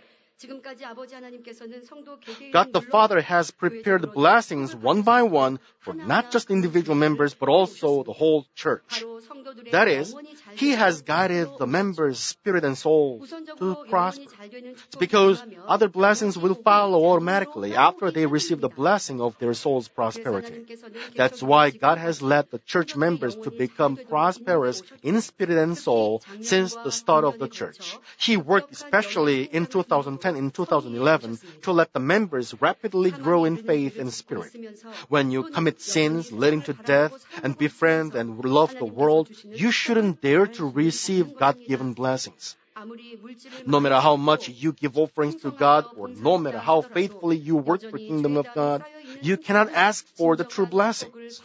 God the Father has prepared the blessings one by one for not just individual members, but also the whole church. That is, He has guided the members' spirit and soul to prosper. It's because other blessings will follow automatically after they receive the blessing of their soul's prosperity. That's why God has led the church members to become prosperous in spirit and soul since the start of the church. He worked especially in two thousand ten in two thousand eleven to let the members rapidly grow in faith and spirit. When you commit sins leading to death and befriend and love the world, you shouldn't dare to receive God-given blessings. No matter how much you give offerings to God or no matter how faithfully you work for the kingdom of God, you cannot ask for the true blessings.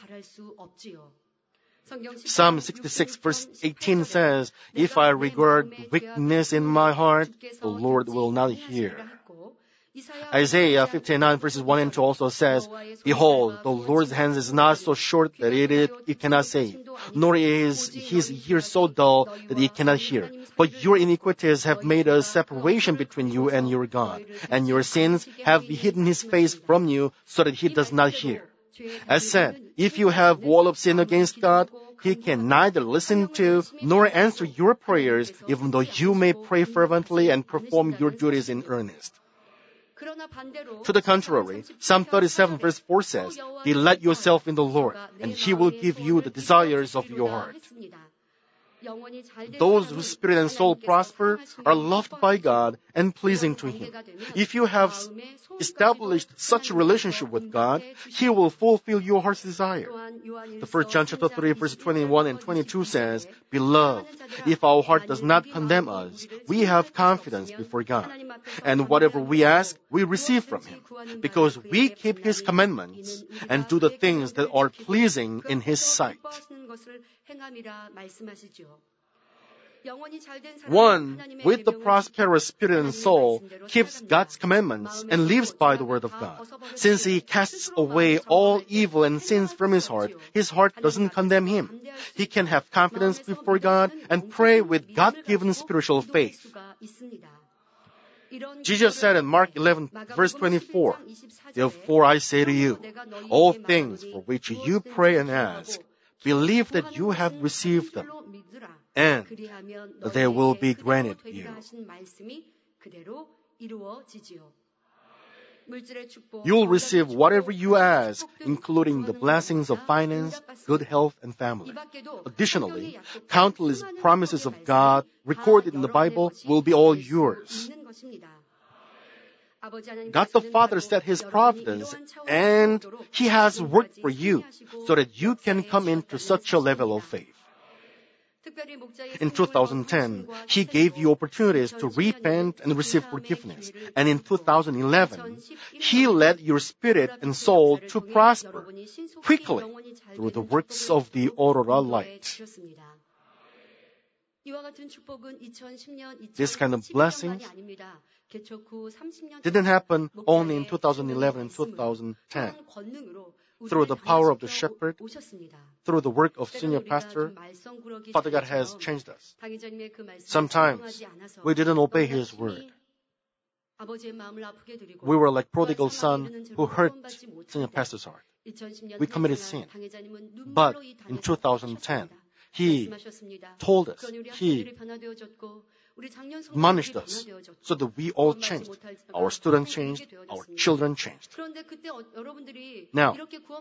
Psalm sixty-six verse eighteen says, if I regard weakness in my heart, the Lord will not hear. Isaiah fifty-nine verses one and two also says, behold, the Lord's hand is not so short that it, it cannot save, nor is his ear so dull that it cannot hear. But your iniquities have made a separation between you and your God, and your sins have hidden his face from you so that he does not hear. As said, if you have wall of sin against God, He can neither listen to nor answer your prayers, even though you may pray fervently and perform your duties in earnest. To the contrary, Psalm thirty-seven verse four says, "Delight yourself in the Lord, and He will give you the desires of your heart." Those whose spirit and soul prosper are loved by God and pleasing to Him. If you have established such a relationship with God, He will fulfill your heart's desire. The First John chapter three verse twenty-one and twenty-two says, "Beloved, if our heart does not condemn us, we have confidence before God. And whatever we ask, we receive from Him, because we keep His commandments and do the things that are pleasing in His sight." One with the prosperous spirit and soul keeps God's commandments and lives by the word of God. Since he casts away all evil and sins from his heart, his heart doesn't condemn him. He can have confidence before God and pray with God-given spiritual faith. Jesus said in Mark eleven verse twenty-four, "Therefore I say to you, all things for which you pray and ask, believe that you have received them, and they will be granted you." You'll receive whatever you ask, including the blessings of finance, good health, and family. Additionally, countless promises of God recorded in the Bible will be all yours. God the Father set His providence, and He has worked for you so that you can come into such a level of faith. In two thousand ten, He gave you opportunities to repent and receive forgiveness. And in two thousand eleven, He led your spirit and soul to prosper quickly through the works of the Aurora light. This kind of blessings didn't happen only in two thousand eleven and two thousand ten. Through the power of the shepherd, through the work of senior pastor, Father God has changed us. Sometimes we didn't obey His word. We were like prodigal son who hurt senior pastor's heart. We committed sin. But in two thousand ten, He told us, He admonished us so that we all changed. Our students changed, our children changed. Now,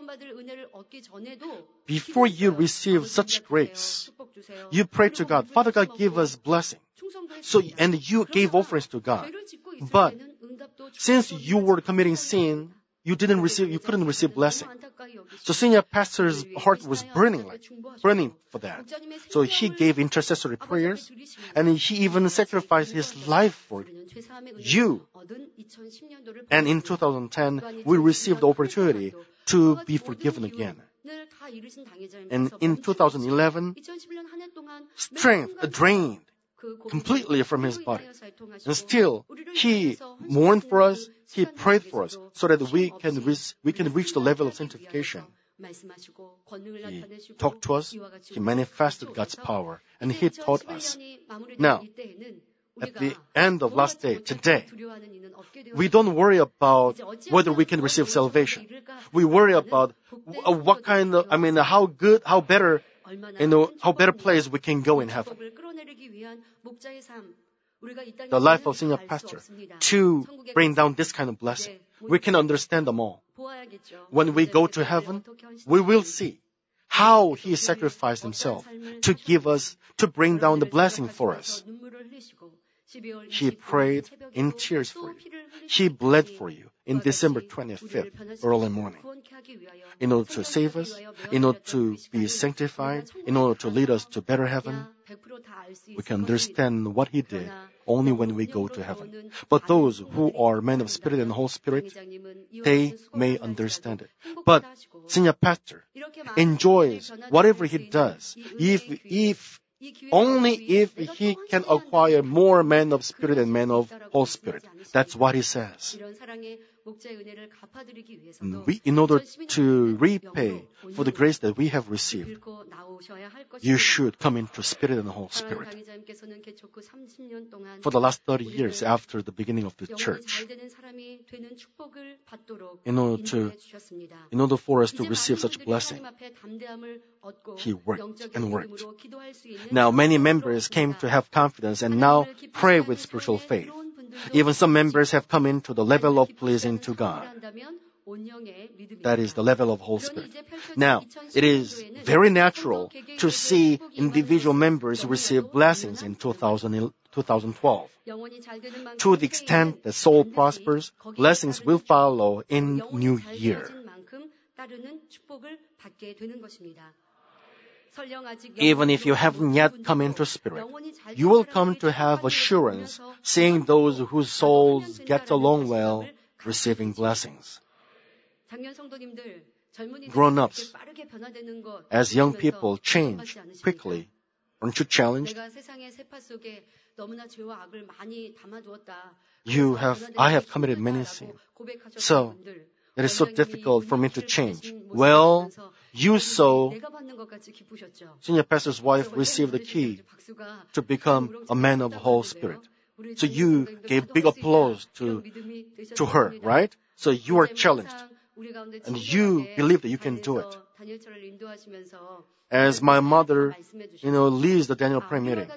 before you receive such grace, you pray to God, "Father God, give us blessing." So, and you gave offerings to God. But since you were committing sin, you didn't receive, you couldn't receive blessing. So senior pastor's heart was burning, like, burning for that. So he gave intercessory prayers, and he even sacrificed his life for you. And in two thousand ten, we received the opportunity to be forgiven again. And in two thousand eleven, strength drained completely from his body. And still, He mourned for us, He prayed for us, so that we can reach, we can reach the level of sanctification. He talked to us, He manifested God's power, and He taught us. Now, at the end of last day, today, we don't worry about whether we can receive salvation. We worry about what kind of, I mean, how good, how better, you know, how better place we can go in heaven. The life of senior pastor to bring down this kind of blessing. We can understand them all. When we go to heaven, we will see how He sacrificed Himself to give us, to bring down the blessing for us. He prayed in tears for you. He bled for you in December twenty-fifth, early morning, in order to save us, in order to be sanctified, in order to lead us to better heaven. We can understand what He did only when we go to heaven. But those who are men of spirit and Holy Spirit, they may understand it. But senior pastor enjoys whatever he does if, if only if he can acquire more men of spirit and men of Holy Spirit. That's what he says. We, in order to repay for the grace that we have received, you should come into Spirit and Holy Spirit. For the last thirty years after the beginning of the church, in order to, in order for us to receive such blessing, He worked and worked. Now many members came to have confidence and now pray with spiritual faith. Even some members have come into the level of pleasing to God. That is the level of Holy Spirit. Now, it is very natural to see individual members receive blessings in two thousand twelve. To the extent that soul prospers, blessings will follow in New Year. Even if you haven't yet come into spirit, you will come to have assurance seeing those whose souls get along well receiving blessings. Grown-ups, as young people change quickly, aren't you challenged? You have, I have committed many sins. So, it is so difficult for me to change. Well, you saw senior pastor's wife receive the key to become a man of the Holy Spirit. So you gave big applause to, to her, right? So you are challenged. And you believe that you can do it. As my mother, you know, leads the Daniel prayer meeting,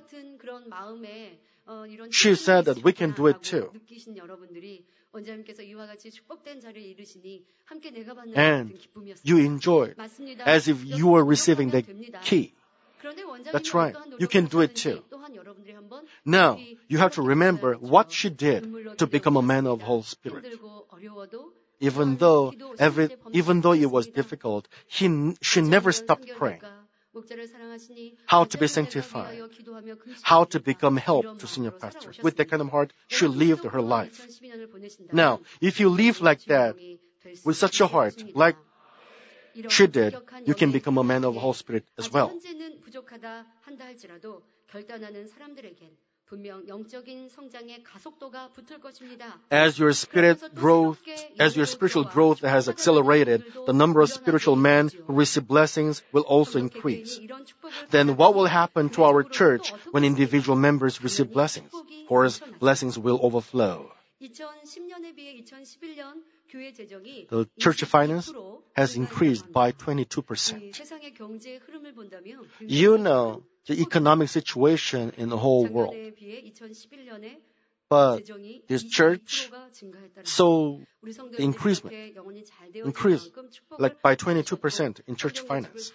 she said that we can do it too. And you enjoyed as if you were receiving the key. That's right. You can do it too. Now, you have to remember what she did to become a man of Holy Spirit. Even though, every, even though it was difficult, he, she never stopped praying. How to be sanctified, how to become help to senior pastors. With that kind of heart, she lived her life. Now, if you live like that, with such a heart, like she did, you can become a man of the Holy Spirit as well. As your spirit growth, as your spiritual growth has accelerated, the number of spiritual men who receive blessings will also increase. Then what will happen to our church when individual members receive blessings? Of course, blessings will overflow. The church finance has increased by twenty-two percent. You know the economic situation in the whole world. But this church saw the increasement, increase like by twenty-two percent in church finance.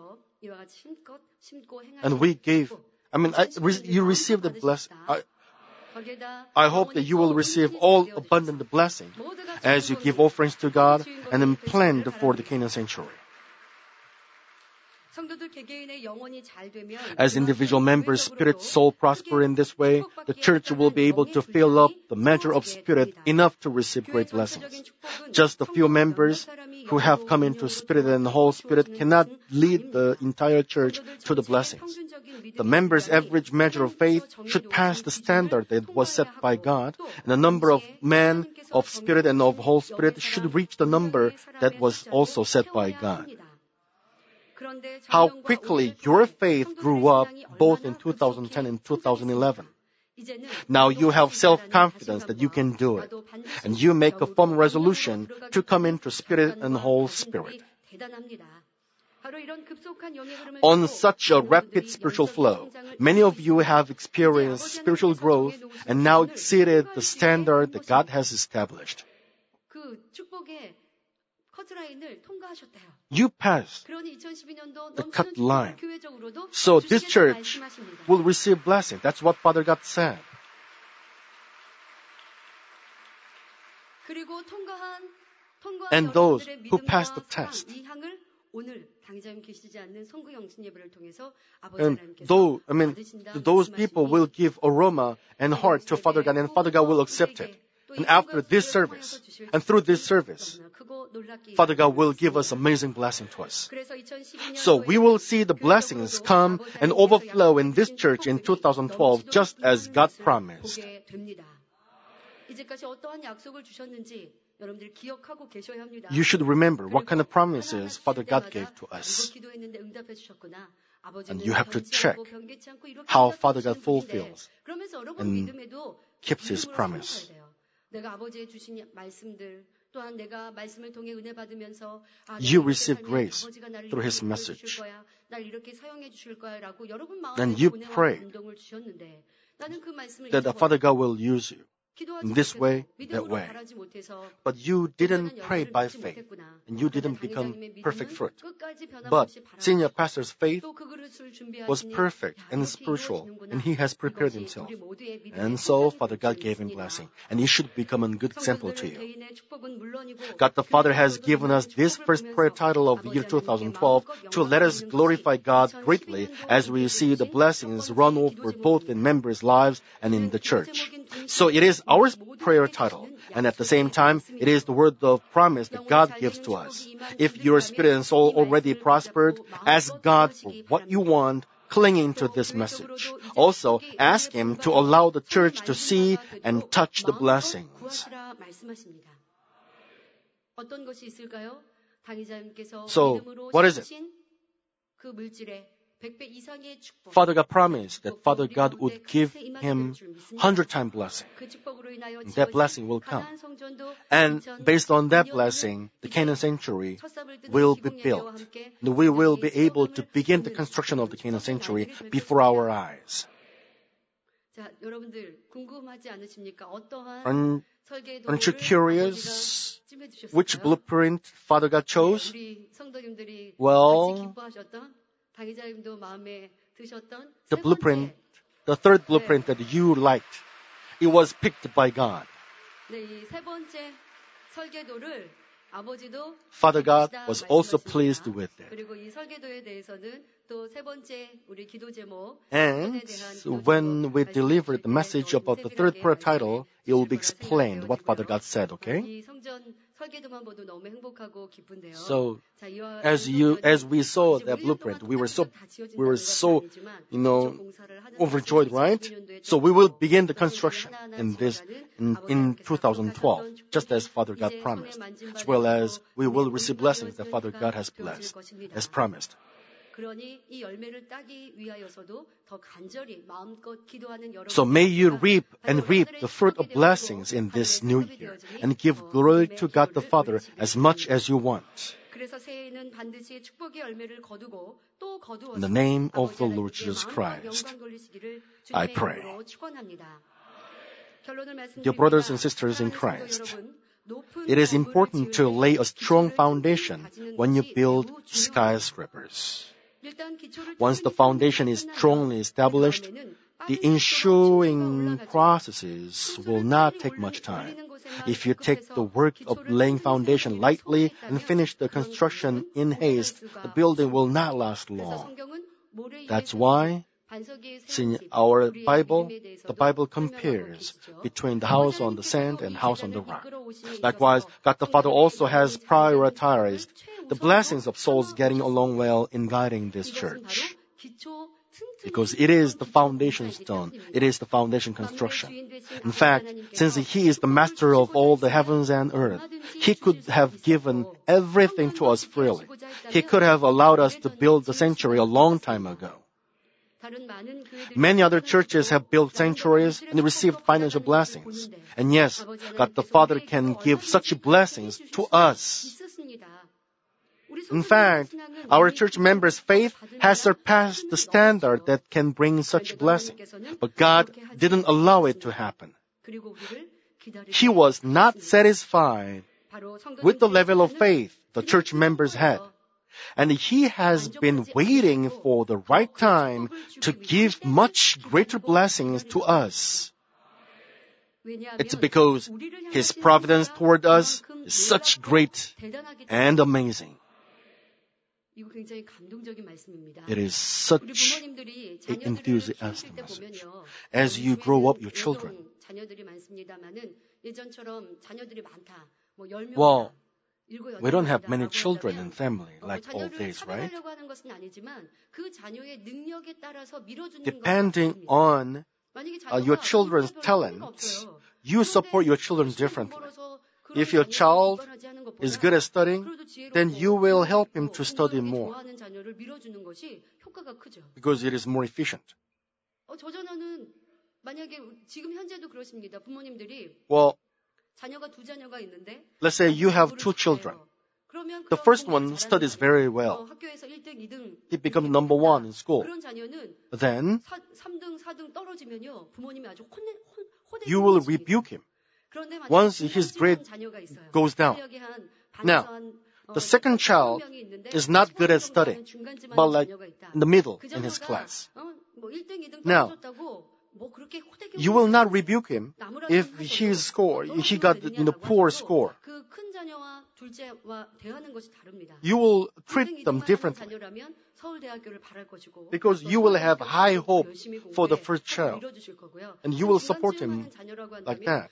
And we gave, I mean, I, you received the blessing. I, I hope that you will receive all abundant blessing as you give offerings to God and then plan for the Canaan sanctuary. As individual members' spirit soul prosper in this way, the church will be able to fill up the measure of spirit enough to receive great blessings. Just a few members who have come into spirit and the whole spirit cannot lead the entire church to the blessings. The members' average measure of faith should pass the standard that was set by God, and the number of men of spirit and of whole spirit should reach the number that was also set by God. How quickly your faith grew up both in two thousand ten and two thousand eleven. Now you have self-confidence that you can do it, and you make a firm resolution to come into spirit and whole spirit. On such a rapid spiritual flow, many of you have experienced spiritual growth and now exceeded the standard that God has established. You passed the cut line. So this church will receive blessing. That's what Father God said. And those who passed the test. And though, I mean, those people will give aroma and heart to Father God, and Father God will accept it. And after this service, and through this service, Father God will give us amazing blessing to us. So we will see the blessings come and overflow in this church in two thousand twelve, just as God promised. You should remember what kind of promises Father God gave to us. And you have to check how Father God fulfills and keeps His promise. You receive grace through His message. And you pray that the Father God will use you. in this way, that way. But you didn't pray by faith, and you didn't become perfect fruit. But senior pastor's faith was perfect and spiritual, and he has prepared himself. And so Father God gave him blessing, and he should become a good example to you. God the Father has given us this first prayer title of the year two thousand twelve to let us glorify God greatly as we see the blessings run over both in members' lives and in the church. So it is our prayer title, and at the same time, it is the word of promise that God gives to us. If your spirit and soul already prospered, ask God for what you want, clinging to this message. Also, ask Him to allow the church to see and touch the blessings. So, what is it? Father God promised that Father God would give him hundred-time blessing. That blessing will come. And based on that blessing, the Canaan Sanctuary will be built. And we will be able to begin the construction of the Canaan Sanctuary before our eyes. Aren't, aren't you curious which blueprint Father God chose? Well, the blueprint, the third blueprint that you liked, it was picked by God. Father God was also pleased with it. And when we deliver the message about the third prayer title, it will be explained what Father God said, okay? So, as you, as we saw that blueprint, we were so, we were so, you know, overjoyed, right? So we will begin the construction in this, in, in two thousand twelve, just as Father God promised, as well as we will receive blessings that Father God has blessed, as promised. So may you reap and reap the fruit of blessings in this new year and give glory to God the Father as much as you want. In the name of the Lord Jesus Christ, I pray. Dear brothers and sisters in Christ, it is important to lay a strong foundation when you build skyscrapers. Once the foundation is strongly established, the ensuing processes will not take much time. If you take the work of laying foundation lightly and finish the construction in haste, the building will not last long. That's why, in our Bible, the Bible compares between the house on the sand and house on the rock. Likewise, God the Father also has prioritized the blessings of souls getting along well in guiding this church. Because it is the foundation stone. It is the foundation construction. In fact, since He is the master of all the heavens and earth, He could have given everything to us freely. He could have allowed us to build the sanctuary a long time ago. Many other churches have built sanctuaries and received financial blessings. And yes, God the Father can give such blessings to us. In fact, our church members' faith has surpassed the standard that can bring such blessings. But God didn't allow it to happen. He was not satisfied with the level of faith the church members had. And He has been waiting for the right time to give much greater blessings to us. It's because His providence toward us is such great and amazing. It is such an enthusiastic message. As you grow up your children, well, we don't have many children in family like old days, right? Depending on uh, your children's talent, you support your children differently. If your child is good at studying, then you will help him to study more because it is more efficient. Well, let's say you have two children. The first one studies very well. He becomes number one in school. Then, you will rebuke him once his grade goes down. Now, the second child is not good at studying, but like in the middle in his class. Now, you will not rebuke him if his score, he got you know poor score. You will treat them differently because you will have high hope for the first child and you will support him like that.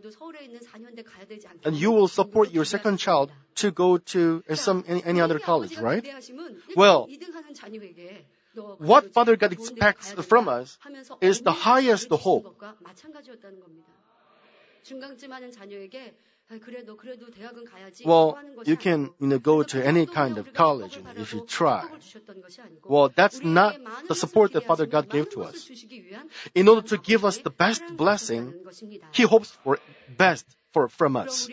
And you will support your second child to go to some any, any other college, right? Well, what Father God expects from us is the highest hope. Well, you can you know, go to any kind of college if you try. Well, that's not the support that Father God gave to us. In order to give us the best blessing, He hopes for best for, from us.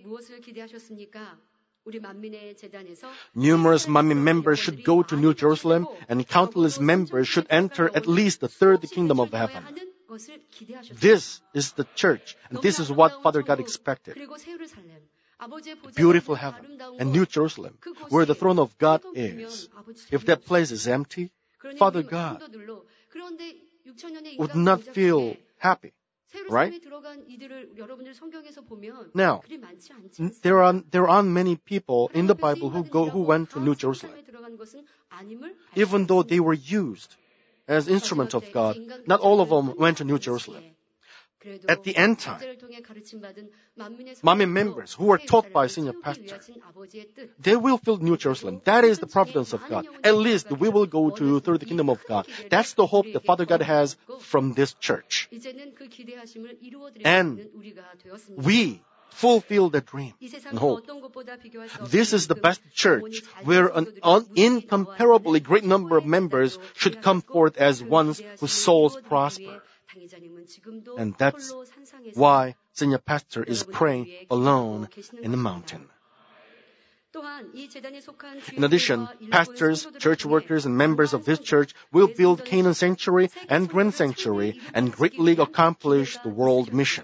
Numerous Manmin members should go to New Jerusalem, and countless members should enter at least the third kingdom of heaven. This is the church, and this is what Father God expected. Beautiful heaven and New Jerusalem, where the throne of God is. If that place is empty, Father God would not feel happy. Right? Now, there are there aren't many people in the Bible who go who went to New Jerusalem. Even though they were used as instruments of God, not all of them went to New Jerusalem. At the end time, Manmin members who were taught by senior pastor, they will fill New Jerusalem. That is the providence of God. At least we will go to third kingdom of God. That's the hope that Father God has from this church. And we fulfill the dream and hope. This is the best church where an un- incomparably great number of members should come forth as ones whose souls prosper. And that's why senior pastor is praying alone in the mountain. In addition, pastors, church workers, and members of this church will build Canaan Sanctuary and Grand Sanctuary and greatly accomplish the world mission.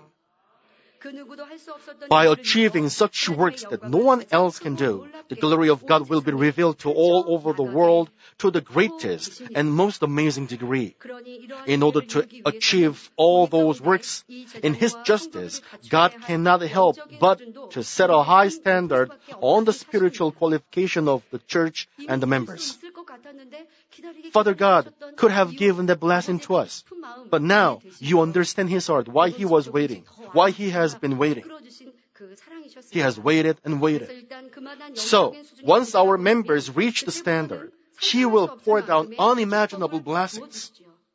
By achieving such works that no one else can do, the glory of God will be revealed to all over the world to the greatest and most amazing degree. In order to achieve all those works in His justice, God cannot help but to set a high standard on the spiritual qualification of the church and the members. Father God could have given that blessing to us, but now you understand His heart, why He was waiting, why He has been waiting. He has waited and waited. So, once our members reach the standard, He will pour down unimaginable blessings.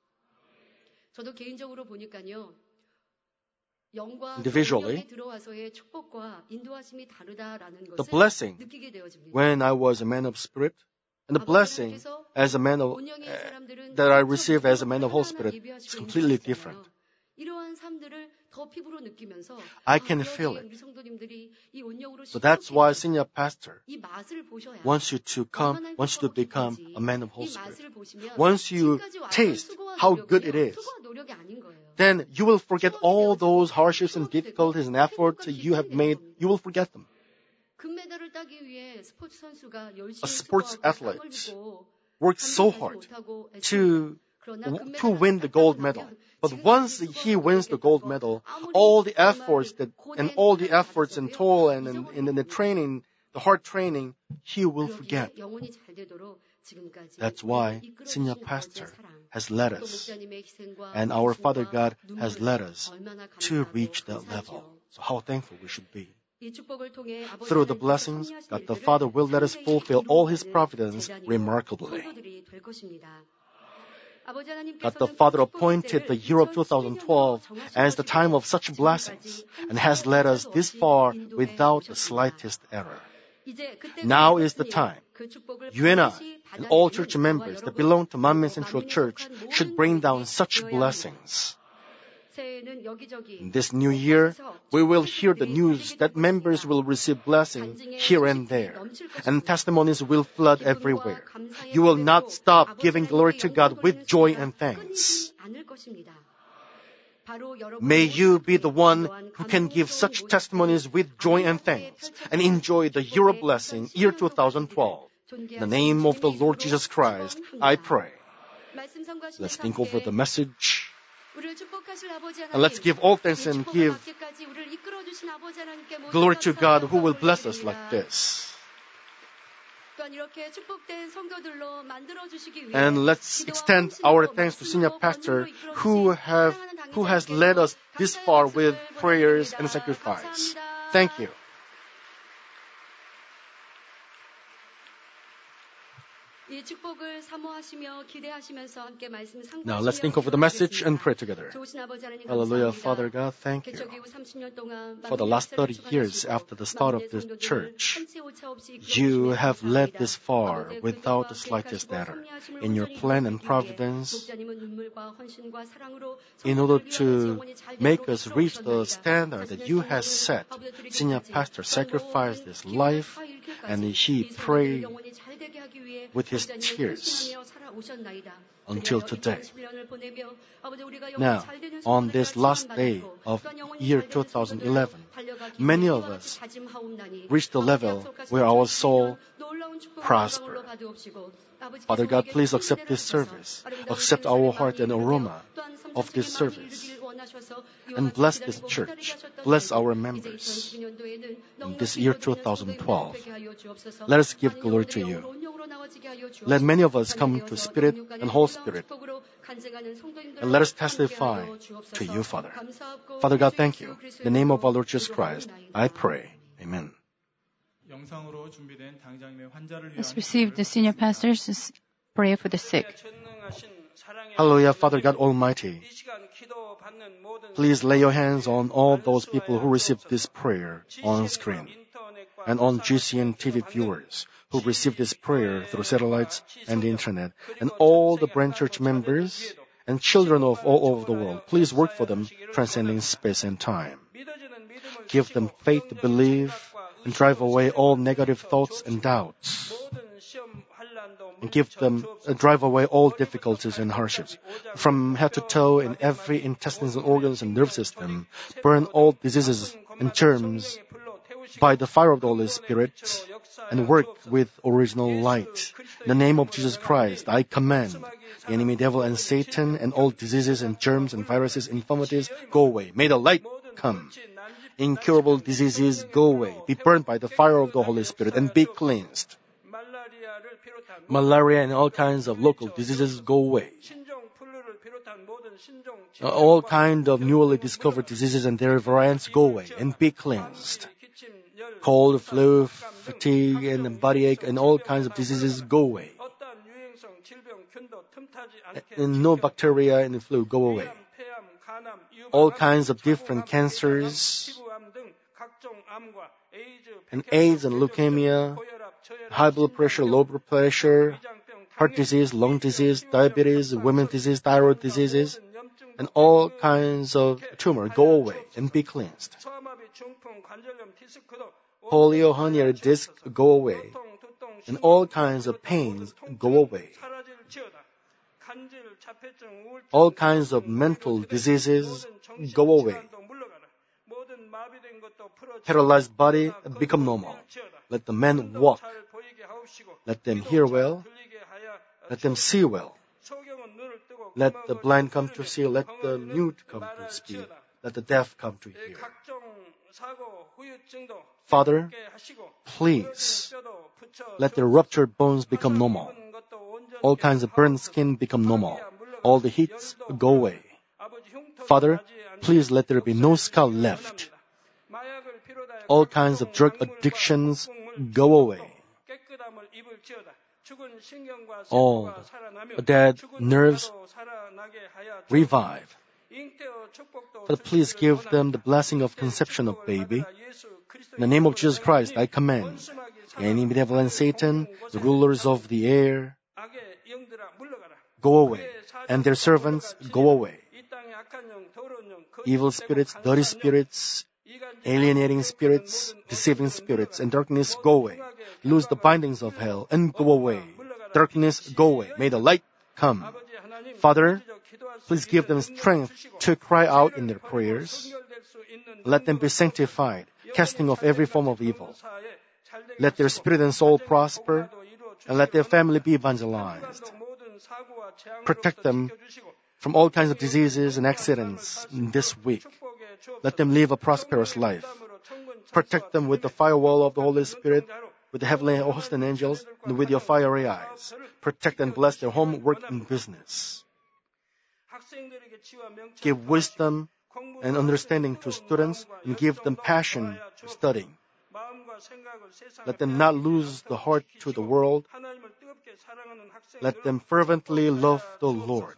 Individually, the blessing when I was a man of spirit, and the blessing as a man of, uh, that I receive as a man of Holy Spirit is completely different. I can feel it. So that's why senior pastor wants you to come, wants you to become a man of Holy Spirit. Once you taste how good it is, then you will forget all those hardships and difficulties and efforts you have made. You will forget them. A sports athlete works so hard to, to win the gold medal. But once he wins the gold medal, all the efforts that, and all the efforts and toil and, and, and the training, the hard training, he will forget. That's why senior pastor has led us, and our Father God has led us to reach that level. So how thankful we should be. Through the blessings, God the Father will let us fulfill all His providence remarkably. God the Father appointed the year of two thousand twelve as the time of such blessings and has led us this far without the slightest error. Now is the time. You and I and all church members that belong to Manmin Central Church should bring down such blessings. In this new year, we will hear the news that members will receive blessing here and there, and testimonies will flood everywhere. You will not stop giving glory to God with joy and thanks. May you be the one who can give such testimonies with joy and thanks and enjoy the year of blessing, year two thousand twelve. In the name of the Lord Jesus Christ, I pray. Let's think over the message. And let's give all thanks and give glory to God who will bless us like this. And let's extend our thanks to Senior Pastor who have who has led us this far with prayers and sacrifice. Thank you. Now let's think over the message and pray together. Hallelujah. Father God, thank you. For the last thirty years after the start of this church, you have led this far without the slightest error. In your plan and providence, in order to make us reach the standard that you have set, Senior Pastor sacrificed his life and he prayed with his tears until today. Now, on this last day of year two thousand eleven, many of us reached the level where our soul prospered. Father God, please accept this service. Accept our heart and aroma of this service. And bless this church. Bless our members. In this year two thousand twelve, let us give glory to you. Let many of us come to Spirit and Whole Spirit. And let us testify to you, Father. Father God, thank you. In the name of our Lord Jesus Christ, I pray. Amen. Let's receive the Senior Pastor's prayer for the sick. Hallelujah, Father God Almighty. Please lay your hands on all those people who received this prayer on screen and on G C N T V viewers who received this prayer through satellites and the internet, and all the branch church members and children of all over the world. Please work for them, transcending space and time. Give them faith to believe and drive away all negative thoughts and doubts. And give them, uh, drive away all difficulties and hardships. From head to toe in every intestines and organs and nerve system, burn all diseases and germs by the fire of the Holy Spirit and work with original light. In the name of Jesus Christ, I command the enemy devil and Satan and all diseases and germs and viruses, infirmities, go away. May the light come. Incurable diseases, go away. Be burned by the fire of the Holy Spirit and be cleansed. Malaria and all kinds of local diseases, go away. All kinds of newly discovered diseases and their variants, go away and be cleansed. Cold, flu, fatigue, and body ache, and all kinds of diseases, go away. And no bacteria in the flu, go away. All kinds of different cancers, and AIDS and leukemia, high blood pressure, low blood pressure, heart disease, lung disease, diabetes, women's disease, thyroid diseases, and all kinds of tumor, go away and be cleansed. Polio, hernia, disc, go away. And all kinds of pains, go away. All kinds of mental diseases, go away. Paralyzed body, become normal. Let the men walk. Let them hear well. Let them see well. Let the blind come to see. Let the mute come to speak. Let the deaf come to hear. Father, please let the ruptured bones become normal. All kinds of burned skin become normal. All the heats go away. Father, please let there be no scar left. All kinds of drug addictions go away. All the dead nerves revive. But please give them the blessing of conception of baby. In the name of Jesus Christ, I command any devil and Satan, the rulers of the air, go away, and their servants go away. Evil spirits, dirty spirits, alienating spirits, deceiving spirits, and darkness go away. Lose the bindings of hell and go away. Darkness go away. May the light come. Father, please give them strength to cry out in their prayers. Let them be sanctified, casting off every form of evil. Let their spirit and soul prosper, and let their family be evangelized. Protect them from all kinds of diseases and accidents this week. Let them live a prosperous life. Protect them with the firewall of the Holy Spirit, with the heavenly host and angels, and with your fiery eyes. Protect and bless their home, work, and business. Give wisdom and understanding to students and give them passion to studying. Let them not lose the heart to the world. Let them fervently love the Lord.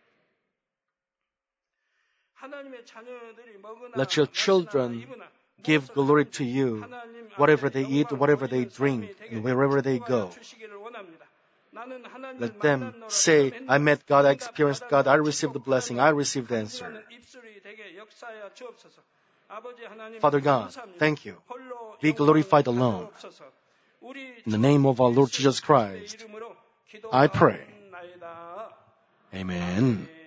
Let your children give glory to you, whatever they eat, whatever they drink, and wherever they go. Let them say, I met God, I experienced God, I received the blessing, I received the answer. Father God, thank you. Be glorified alone. In the name of our Lord Jesus Christ, I pray. Amen.